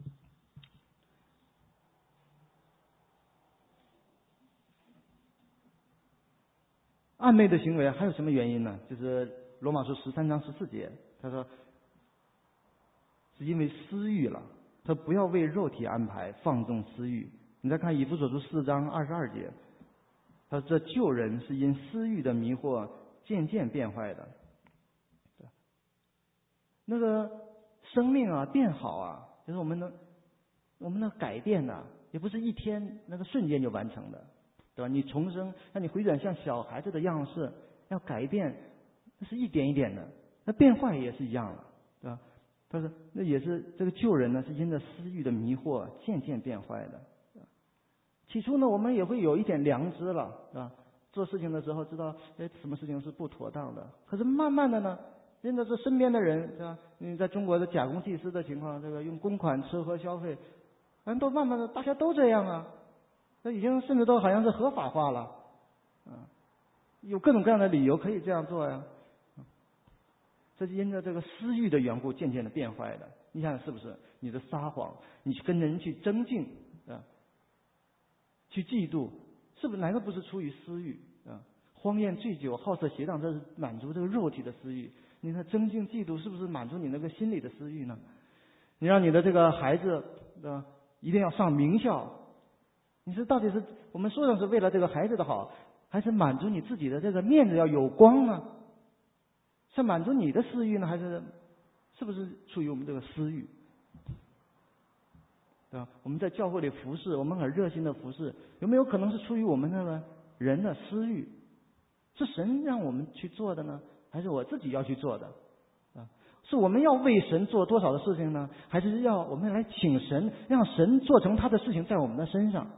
暗昧的行为还有什么原因呢？就是罗马书十三章十四节，他说是因为私欲了，他不要为肉体安排，放纵私欲。你再看以弗所书四章二十二节，他说这旧人是因私欲的迷惑渐渐变坏的。那个生命啊变好啊，就是我们的我们的改变呐、啊，也不是一天那个瞬间就完成的，对吧？你重生，让你回转像小孩子的样式，要改变，那是一点一点的。那变坏也是一样的，对吧？他说那也是这个旧人呢，是因着私欲的迷惑渐渐变坏的。起初呢，我们也会有一点良知了，是吧？做事情的时候知道，哎，什么事情是不妥当的。可是慢慢的呢。真的是身边的人是吧？嗯，在中国的假公济私的情况，这个用公款吃喝消费，反正都慢慢的大家都这样啊，那已经甚至都好像是合法化了，啊，有各种各样的理由可以这样做呀。这是因着这个私欲的缘故，渐渐的变坏的。你想想是不是？你的撒谎，你去跟人去争竞啊，去嫉妒，是不是哪个不是出于私欲啊？荒宴醉酒、好色邪荡，这是满足这个肉体的私欲。你的争竞嫉妒是不是满足你那个心理的私欲呢？你让你的这个孩子呃一定要上名校，你是到底是我们说的是为了这个孩子的好，还是满足你自己的这个面子要有光呢？是满足你的私欲呢，还是是不是出于我们这个私欲？ 对吧？我们在教会里服侍，我们很热心的服侍，有没有可能是出于我们那个人的私欲？是神让我们去做的呢，还是我自己要去做的？啊，是我们要为神做多少的事情呢？还是要我们来请神，让神做成他的事情在我们的身上？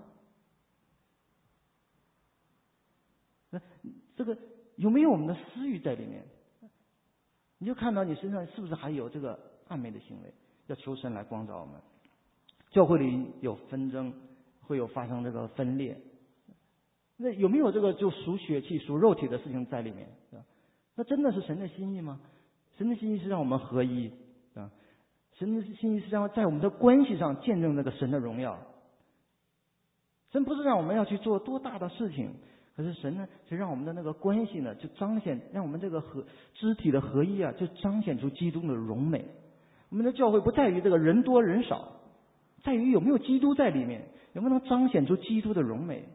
那这个有没有我们的私欲在里面？你就看到你身上是不是还有这个暗昧的行为？要求神来光照我们。教会里有纷争，会有发生这个分裂，那有没有这个就属血气、属肉体的事情在里面？那真的是神的心意吗？神的心意是让我们合一啊，神的心意是让在我们的关系上见证这个神的荣耀。神不是让我们要去做多大的事情，可是神呢，是让我们的那个关系呢，就彰显，让我们这个合肢体的合一啊，就彰显出基督的荣美。我们的教会不在于这个人多人少，在于有没有基督在里面，有没有能彰显出基督的荣美。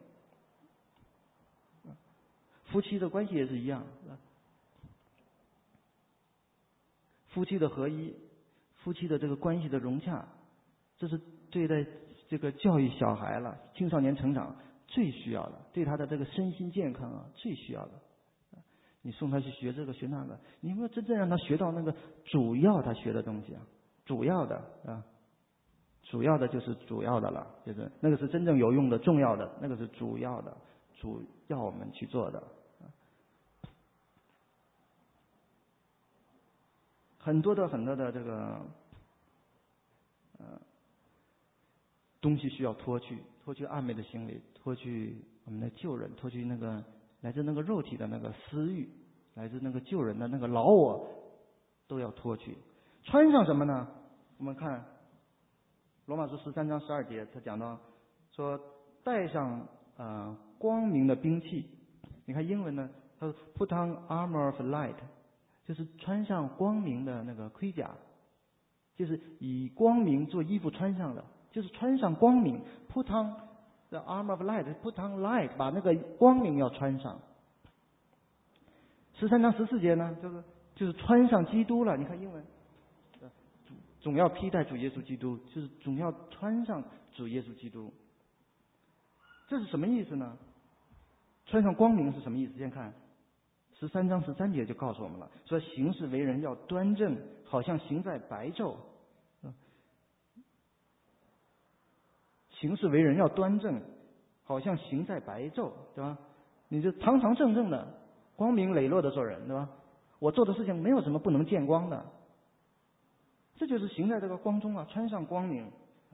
夫妻的关系也是一样，夫妻的合一，夫妻的这个关系的融洽，这是对待这个教育小孩了、青少年成长最需要的，对他的这个身心健康啊最需要的。你送他去学这个学那个，你有没有真正让他学到那个主要他学的东西啊？主要的啊，主要的就是主要的了，就是那个是真正有用的、重要的，那个是主要的，主要我们去做的。很多的很多的这个呃东西需要脱去，脱去暧昧的行为，脱去我们的旧人，脱去那个来自那个肉体的那个私欲，来自那个旧人的那个老我，都要脱去。穿上什么呢？我们看罗马书十三章十二节，他讲到说带上呃光明的兵器。你看英文呢，他说 put on armor of light， 就是穿上光明的那个盔甲，就是以光明做衣服穿上的，就是穿上光明 put on the armor of light， put on light， 把那个光明要穿上。十三章十四节呢，就是就是穿上基督了。你看英文，总要披戴主耶稣基督，就是总要穿上主耶稣基督。这是什么意思呢？穿上光明是什么意思？先看十三章十三节就告诉我们了，说行事为人要端正，好像行在白昼。行事为人要端正，好像行在白昼，对吧？你就堂堂正正的、光明磊落的做人，对吧？我做的事情没有什么不能见光的，这就是行在这个光中啊，穿上光明。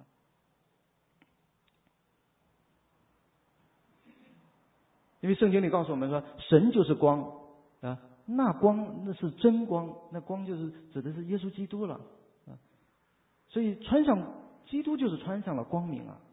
因为圣经里告诉我们说，神就是光啊，那光那是真光，那光就是指的是耶稣基督了啊。所以穿上基督就是穿上了光明啊。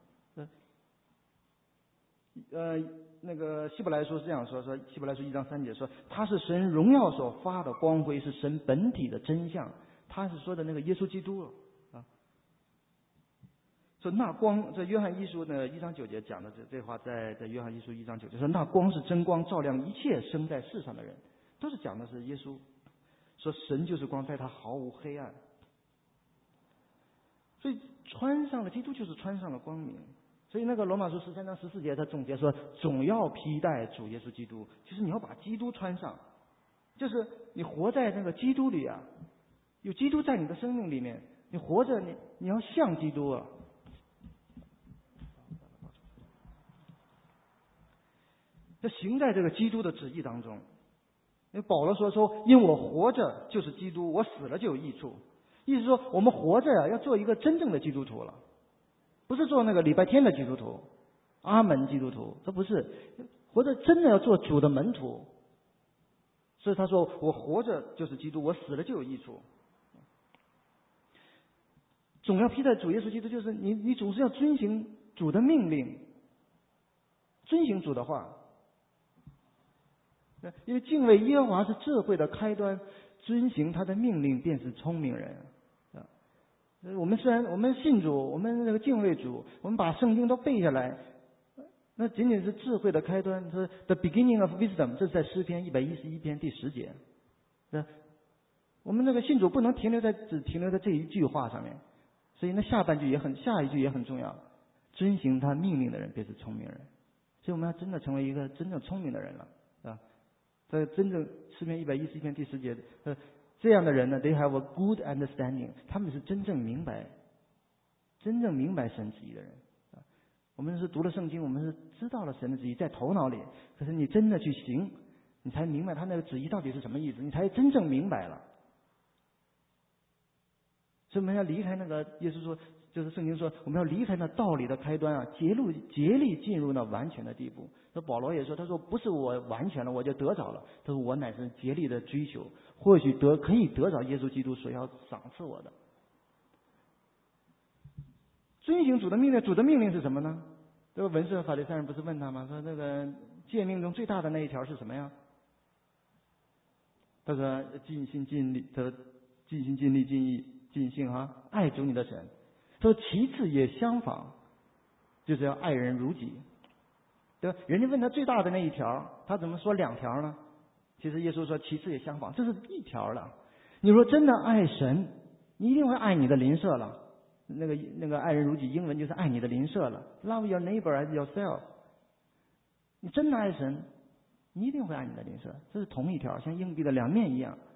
呃，那个希伯来书是这样说：说希伯来书一章三节说，他是神荣耀所发的光辉，是神本体的真相。他是说的那个耶稣基督啊。说那光，这约翰一书呢一章九节讲的这这话在，在在约翰一书一章九节说，那光是真光，照亮一切生在世上的人，都是讲的是耶稣。说神就是光，在他毫无黑暗。所以穿上了基督，就是穿上了光明。所以那个罗马书十三章十四节，他总结说，总要披戴主耶稣基督，就是你要把基督穿上，就是你活在那个基督里啊，有基督在你的生命里面，你活着，你你要像基督啊。要行在这个基督的旨意当中。因为保罗说说，因我活着就是基督，我死了就有益处。意思说，我们活着啊，要做一个真正的基督徒了。不是做那个礼拜天的基督徒，阿门基督徒，这不是活着，真的要做主的门徒。所以他说，我活着就是基督，我死了就有益处。总要披戴主耶稣基督，就是你你总是要遵行主的命令，遵行主的话。因为敬畏耶和华是智慧的开端，遵行他的命令便是聪明人。我们虽然我们信主，我们这个敬畏主，我们把圣经都背下来，那仅仅是智慧的开端。说 The beginning of wisdom， 这是在诗篇一百一十一篇第十节。我们这个信主不能停留在只停留在这一句话上面， 所以那下半句也很，下一句也很重要，遵行他命令的人便是聪明人。所以我们要真的成为一个真正聪明的人了，啊，这真正诗篇一百一十一篇第十节，呃，这样的人呢 ，they have a good understanding， 他们是真正明白，真正明白神旨意的人。啊，我们是读了圣经，我们是知道了神的旨意在头脑里，可是你真的去行，你才明白他那个旨意到底是什么意思，你才真正明白了。所以我们要离开那个，耶稣说，就是圣经说，我们要离开那道理的开端啊，竭力竭力进入那完全的地步。那保罗也说，他说不是我完全了，我就得着了，他说我乃是竭力的追求，或许得可以得着耶稣基督所要赏赐我的。遵行主的命令，主的命令是什么呢？这个文士和法利赛人不是问他吗？说那个诫命中最大的那一条是什么呀？他说尽心尽力，他说尽心尽力尽意尽性哈，爱主你的神。说其次也相仿，就是要爱人如己，对吧？人家问他最大的那一条，他怎么说两条呢？其实耶稣说其次也相仿，这是一条了。你说真的爱神，你一定会爱你的邻舍了。那个那个爱人如己，英文就是爱你的邻舍了。Love your neighbor as yourself。你真的爱神，你一定会爱你的邻舍，这是同一条，像硬币的两面一样。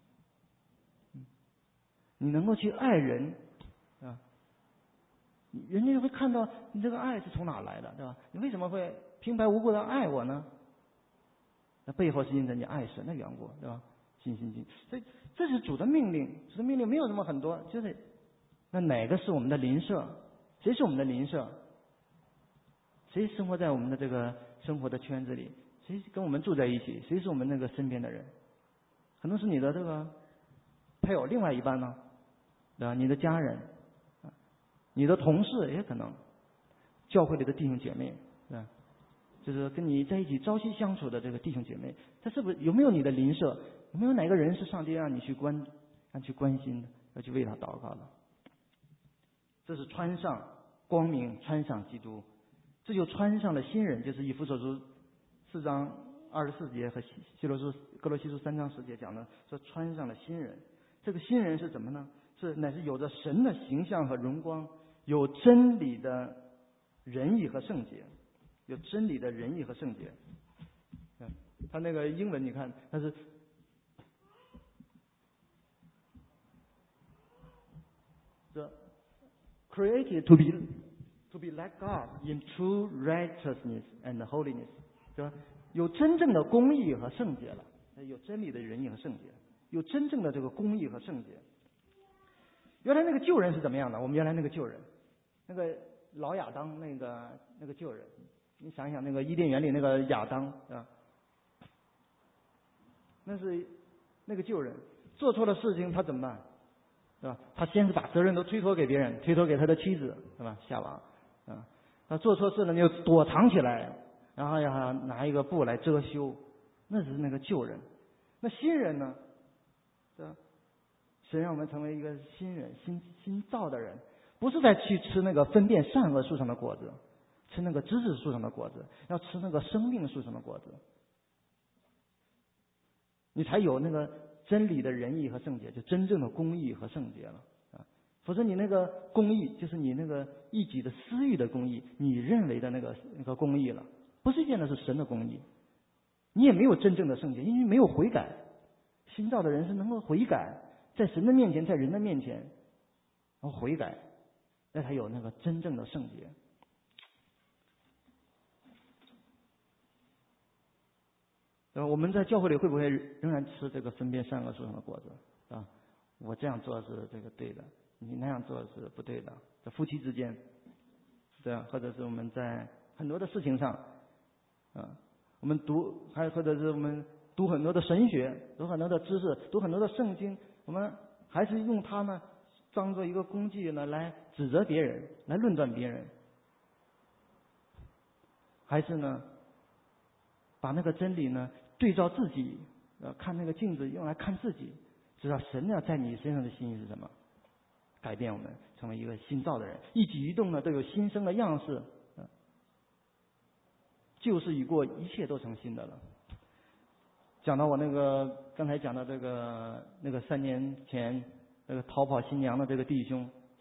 你能够去爱人啊，人家就会看到你这个爱是从哪来的，对吧？你为什么会平白无故的爱我呢？那背后是因着你爱神的缘故，对吧？尽心尽，所以这是主的命令。主的命令没有什么很多，就是那哪个是我们的邻舍？谁是我们的邻舍？谁生活在我们的这个生活的圈子里？谁跟我们住在一起？谁是我们那个身边的人？可能是你的这个配偶，另外一半呢？对吧？你的家人，你的同事也可能，教会里的弟兄姐妹，对吧？就是跟你在一起朝夕相处的这个弟兄姐妹，他是不是有没有你的邻舍？有没有哪个人是上帝让你去关、让去关心的，要去为他祷告的？这是穿上光明，穿上基督，这就穿上了新人，就是以弗所书四章二十四节和希罗书哥罗西书三章十节讲的，说穿上了新人。这个新人是什么呢？是乃是有着神的形象和荣光，有真理的仁义和圣洁，有真理的仁义和圣洁。嗯，他那个英文你看，他是the created to be to be like God in true righteousness and holiness， 对吧？有真正的公义和圣洁了，有真理的仁义和圣洁，有真正的这个公义和圣洁。原来那个旧人是怎么样的？我们原来那个旧人，那个老亚当，那个那个旧人，你想一想，那个伊甸园里那个亚当啊，那是那个旧人做错了事情，他怎么办？对吧？他先是把责任都推脱给别人，推脱给他的妻子，对吧？夏娃啊，他做错事了，你就躲藏起来，然后要拿一个布来遮羞，那是那个旧人。那新人呢？对吧？神让我们成为一个新人，新新造的人，不是在去吃那个分辨善恶树上的果子，吃那个知识树上的果子，要吃那个生命树上的果子，你才有那个真理的仁义和圣洁，就真正的公义和圣洁了啊！否则你那个公义就是你那个一己的私欲的公义，你认为的那个那个公义了，不是见的是神的公义，你也没有真正的圣洁，因为没有悔改。新造的人是能够悔改，在神的面前，在人的面前，然后悔改，那才有那个真正的圣洁。对吧？我们在教会里会不会仍然吃这个分辨善恶树上的果子啊？我这样做是这个对的，你那样做是不对的。在夫妻之间，对啊，或者是我们在很多的事情上，啊，我们读，还或者是我们读很多的神学，读很多的知识，读很多的圣经，我们还是用它呢当做一个工具呢来指责别人，来论断别人，还是呢把那个真理呢对照自己，呃，看那个镜子用来看自己，知道神呢在你身上的心意是什么，改变我们成为一个新造的人，一举一动呢都有新生的样式，呃、旧事已过，一切都成新的了。讲到我那个刚才讲到这个那个三年前那个逃跑新娘的这个弟兄，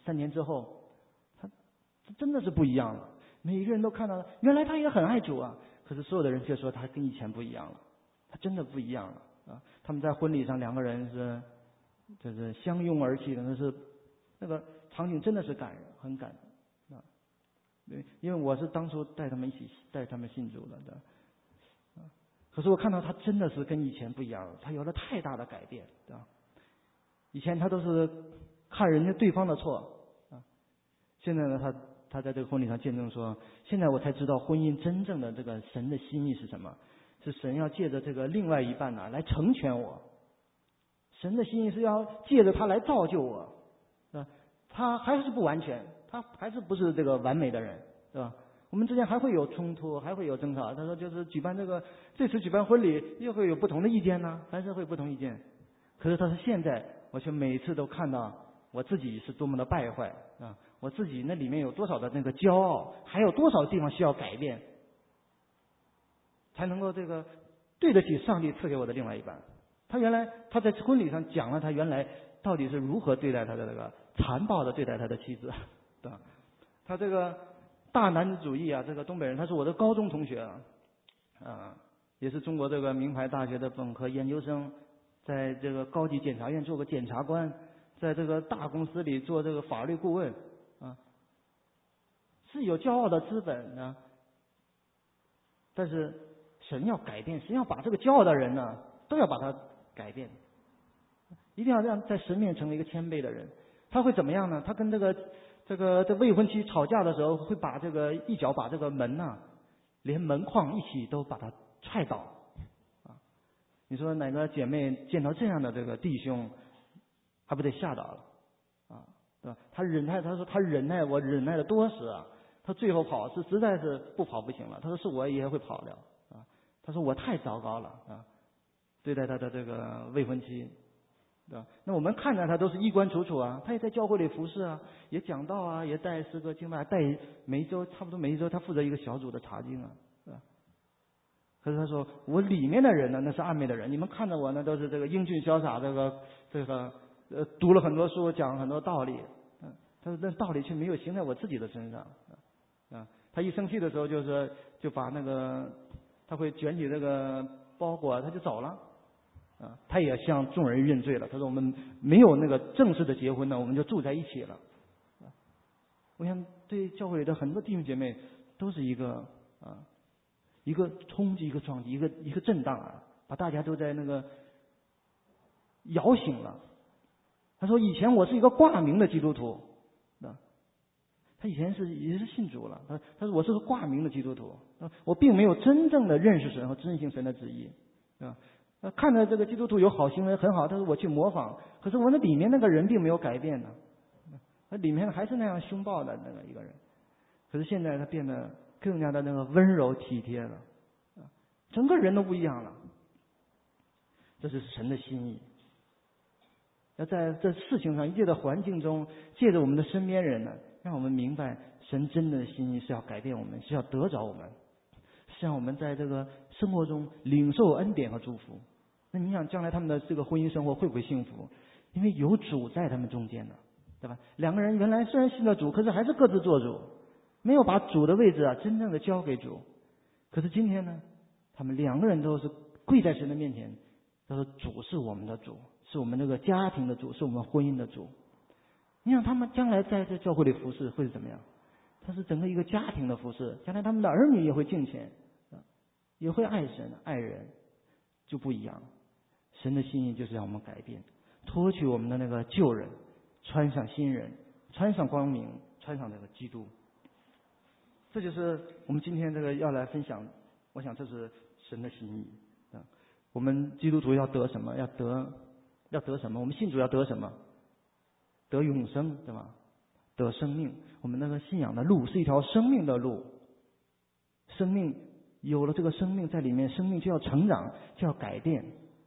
三年之后，他真的是不一样了。每一个人都看到了，原来他也很爱主啊，可是所有的人却说他跟以前不一样了，他真的不一样了啊！他们在婚礼上两个人是就是相拥而泣的，那是那个场景真的是感人，很感人啊！对，因为我是当初带他们一起带他们信主了的啊，可是我看到他真的是跟以前不一样了，他有了太大的改变，对吧？以前他都是看人家对方的错啊，现在呢，他他在这个婚礼上见证说，现在我才知道婚姻真正的这个神的心意是什么，是神要借着这个另外一半呢来成全我，神的心意是要借着他来造就我，啊，他还是不完全，他还是不是这个完美的人，对吧？我们之间还会有冲突，还会有争吵。他说，就是举办这个这次举办婚礼，又会有不同的意见呢，凡事会有不同意见。可是他说现在，我却每次都看到我自己是多么的败坏啊！我自己那里面有多少的那个骄傲，还有多少地方需要改变，才能够这个对得起上帝赐给我的另外一半。他原来他在婚礼上讲了他原来到底是如何对待他的那个残暴的对待他的妻子，对吧？他这个大男子主义啊，这个东北人，他是我的高中同学啊，啊，也是中国这个名牌大学的本科研究生，在这个高级检察院做过检察官，在这个大公司里做这个法律顾问啊，是有骄傲的资本呢。但是神要改变，神要把这个骄傲的人呢，都要把他改变，一定要让在神面前成为一个谦卑的人。他会怎么样呢？他跟这个这个这未婚妻吵架的时候，会把这个一脚把这个门呐，连门框一起都把它踹倒啊！你说哪个姐妹见到这样的这个弟兄，还不得吓倒了啊？对吧？他忍耐，他说他忍耐，我忍耐了多时啊！他最后跑是实在是不跑不行了。他说是我也会跑的啊！他说我太糟糕了啊！对待他的这个未婚妻。对吧？那我们看着他都是衣冠楚楚啊，他也在教会里服侍啊，也讲道啊，也带诗歌敬拜，带每一周差不多每一周他负责一个小组的查经啊，对吧？可是他说我里面的人呢，那是暗昧的人，你们看着我呢都是这个英俊潇洒，这个这个呃读了很多书，讲很多道理，嗯，他说那道理却没有行在我自己的身上啊。他一生气的时候就是就把那个他会卷起这个包裹，他就走了。啊，他也向众人认罪了。他说：“我们没有那个正式的结婚呢，我们就住在一起了。”啊，我想对教会里的很多弟兄姐妹都是一个啊，一个冲击，一个撞击，一个一个震荡啊，把大家都在那个摇醒了。他说：“以前我是一个挂名的基督徒，啊，他以前是也是信主了。他他说我是个挂名的基督徒，啊，我并没有真正的认识神和遵行神的旨意，啊。”呃，看着这个基督徒有好行为很好，但是我去模仿，可是我那里面那个人并没有改变呢，那里面还是那样凶暴的那个一个人，可是现在他变得更加的那个温柔体贴了，啊，整个人都不一样了。这是神的心意。要在这事情上，一切的环境中，借着我们的身边人呢，让我们明白神真的心意是要改变我们，是要得着我们。是让我们在这个生活中领受恩典和祝福。那你想将来他们的这个婚姻生活会不会幸福？因为有主在他们中间呢，对吧？两个人原来虽然信了主，可是还是各自做主，没有把主的位置啊真正的交给主。可是今天呢，他们两个人都是跪在神的面前，他说主是我们的主，是我们这个家庭的主，是我们婚姻的主。你想他们将来在这教会里服侍会是怎么样？他是整个一个家庭的服侍，将来他们的儿女也会敬虔，也会爱神爱人，就不一样。神的心意就是让我们改变，脱去我们的那个旧人，穿上新人，穿上光明，穿上这个基督。这就是我们今天这个要来分享，我想这是神的心意啊。我们基督徒要得什么？要得要得什么？我们信主要得什么？得永生，对吧？得生命。我们那个信仰的路是一条生命的路，生命有了这个生命在里面，生命就要成长，就要改变。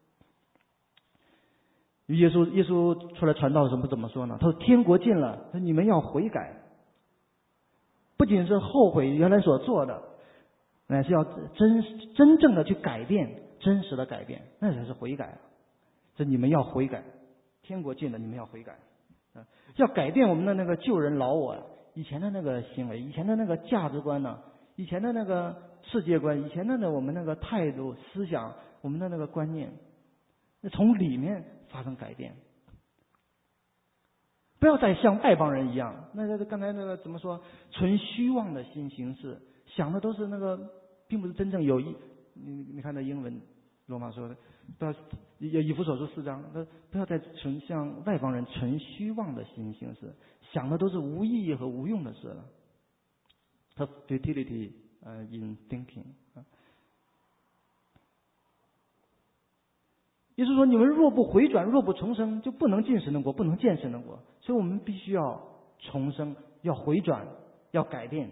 耶稣耶稣出来传道的时候不怎么说呢？他说天国近了，他说你们要悔改，不仅是后悔原来所做的，乃是要真真正的去改变，真实的改变，那才是悔改。这你们要悔改，天国近了，你们要悔改。 啊，要改变我们的那个旧人老我呀，以前的那个行为，以前的那个价值观呢，以前的那个世界观，以前的那我们那个态度、思想，我们的那个观念，那从里面发生改变。不要再像外邦人一样，那个刚才那个怎么说，存虚妄的心行事，想的都是那个，并不是真正有意。你你看那英文，罗马说的，不要以弗所书四章，那不要再存像外邦人存虚妄的心行事，想的都是无意义和无用的事了。它 futility 呃 in thinking 啊。也就是说，你们若不回转，若不重生，就不能进神的国，不能见神的国。所以我们必须要重生，要回转，要改变。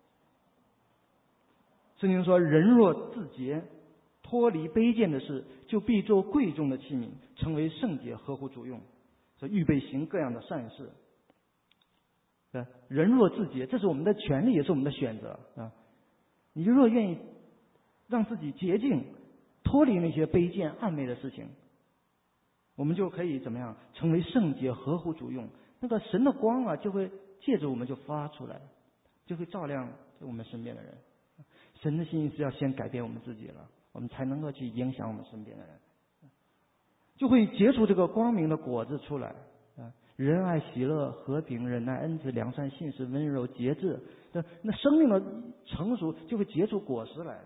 圣经说：“人若自洁，脱离卑贱的事，就必做贵重的器皿，成为圣洁，合乎主用。”所以预备行各样的善事。对，人若自洁，这是我们的权利，也是我们的选择啊。你若愿意让自己洁净，脱离那些卑贱暗昧的事情，我们就可以怎么样成为圣洁，合乎主用。那个神的光啊，就会借着我们就发出来，就会照亮我们身边的人。神的心意是要先改变我们自己了，我们才能够去影响我们身边的人，就会结出这个光明的果子出来啊！仁爱、喜乐、和平、忍耐、恩慈、良善、信实、温柔、节制，那那生命的成熟就会结出果实来，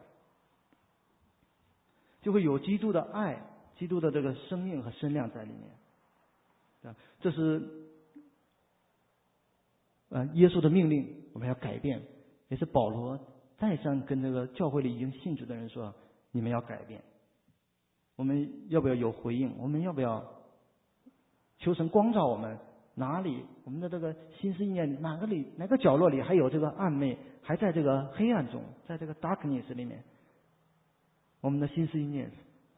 就会有基督的爱、基督的这个生命和身量在里面。这是呃耶稣的命令，我们要改变，也是保罗再三跟这个教会里已经信主的人说：你们要改变。我们要不要有回应？我们要不要求神光照我们？哪里我们的这个心思意念哪个里哪个角落里还有这个暗昧，还在这个黑暗中，在这个 darkness 里面，我们的心思意念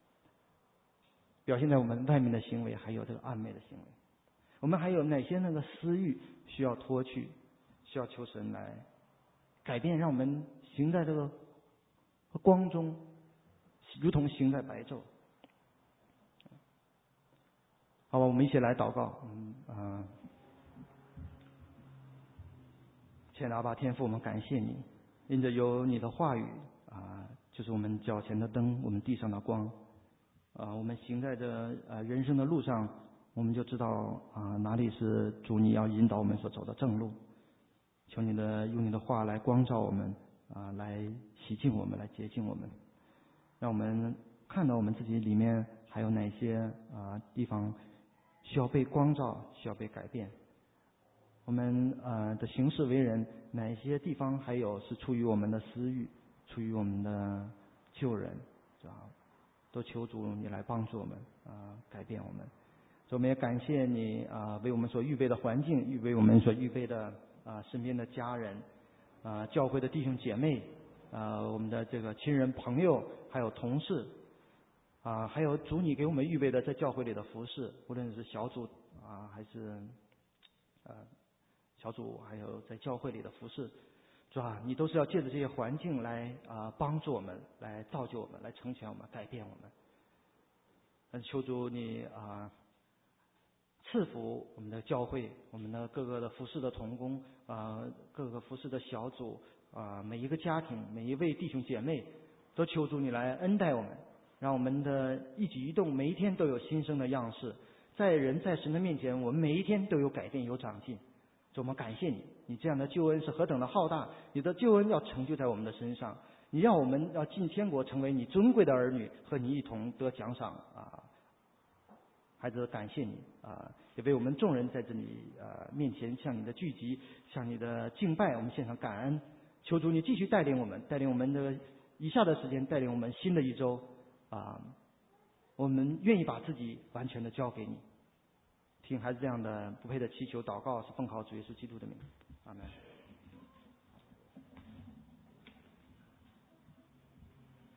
表现在我们外面的行为，还有这个暗昧的行为。我们还有哪些那个私欲需要脱去，需要求神来改变，让我们行在这个光中，如同行在白昼。好吧，我们一起来祷告。嗯啊、呃，亲爱的阿爸天父，我们感谢你，因着有你的话语啊、呃，就是我们脚前的灯，我们地上的光啊、呃，我们行在这呃人生的路上，我们就知道啊、呃、哪里是主你要引导我们所走的正路。求你的用你的话来光照我们啊、呃，来洗净我们，来洁净我们，让我们看到我们自己里面还有哪些啊、呃、地方需要被光照，需要被改变。我们呃的行事为人，哪些地方还有是出于我们的私欲，出于我们的旧人，是吧？都求主你来帮助我们啊、呃，改变我们。所以我们也感谢你啊、呃，为我们所预备的环境，预备我们所预备的啊、呃、身边的家人啊、呃，教会的弟兄姐妹啊、呃，我们的这个亲人朋友，还有同事。啊，还有主你给我们预备的在教会里的服事，无论是小组啊，还是呃小组，还有在教会里的服事，是吧？你都是要借着这些环境来啊帮助我们，来造就我们，来成全我们，改变我们。但求主你啊赐福我们的教会，我们的各个的服事的同工啊，各个服事的小组啊，每一个家庭，每一位弟兄姐妹，都求主你来恩待我们。让我们的一举一动每一天都有新生的样式，在人在神的面前，我们每一天都有改变有长进。主，我们感谢你，你这样的救恩是何等的浩大，你的救恩要成就在我们的身上，你让我们要进天国，成为你尊贵的儿女，和你一同得奖赏啊！孩子，感谢你啊，也为我们众人在这里啊面前向你的聚集，向你的敬拜，我们献上感恩。求主你继续带领我们，带领我们的以下的时间，带领我们新的一周。啊，我们愿意把自己完全的交给你，听孩子这样的不配的祈求祷告，是奉靠主耶稣基督的名，阿门。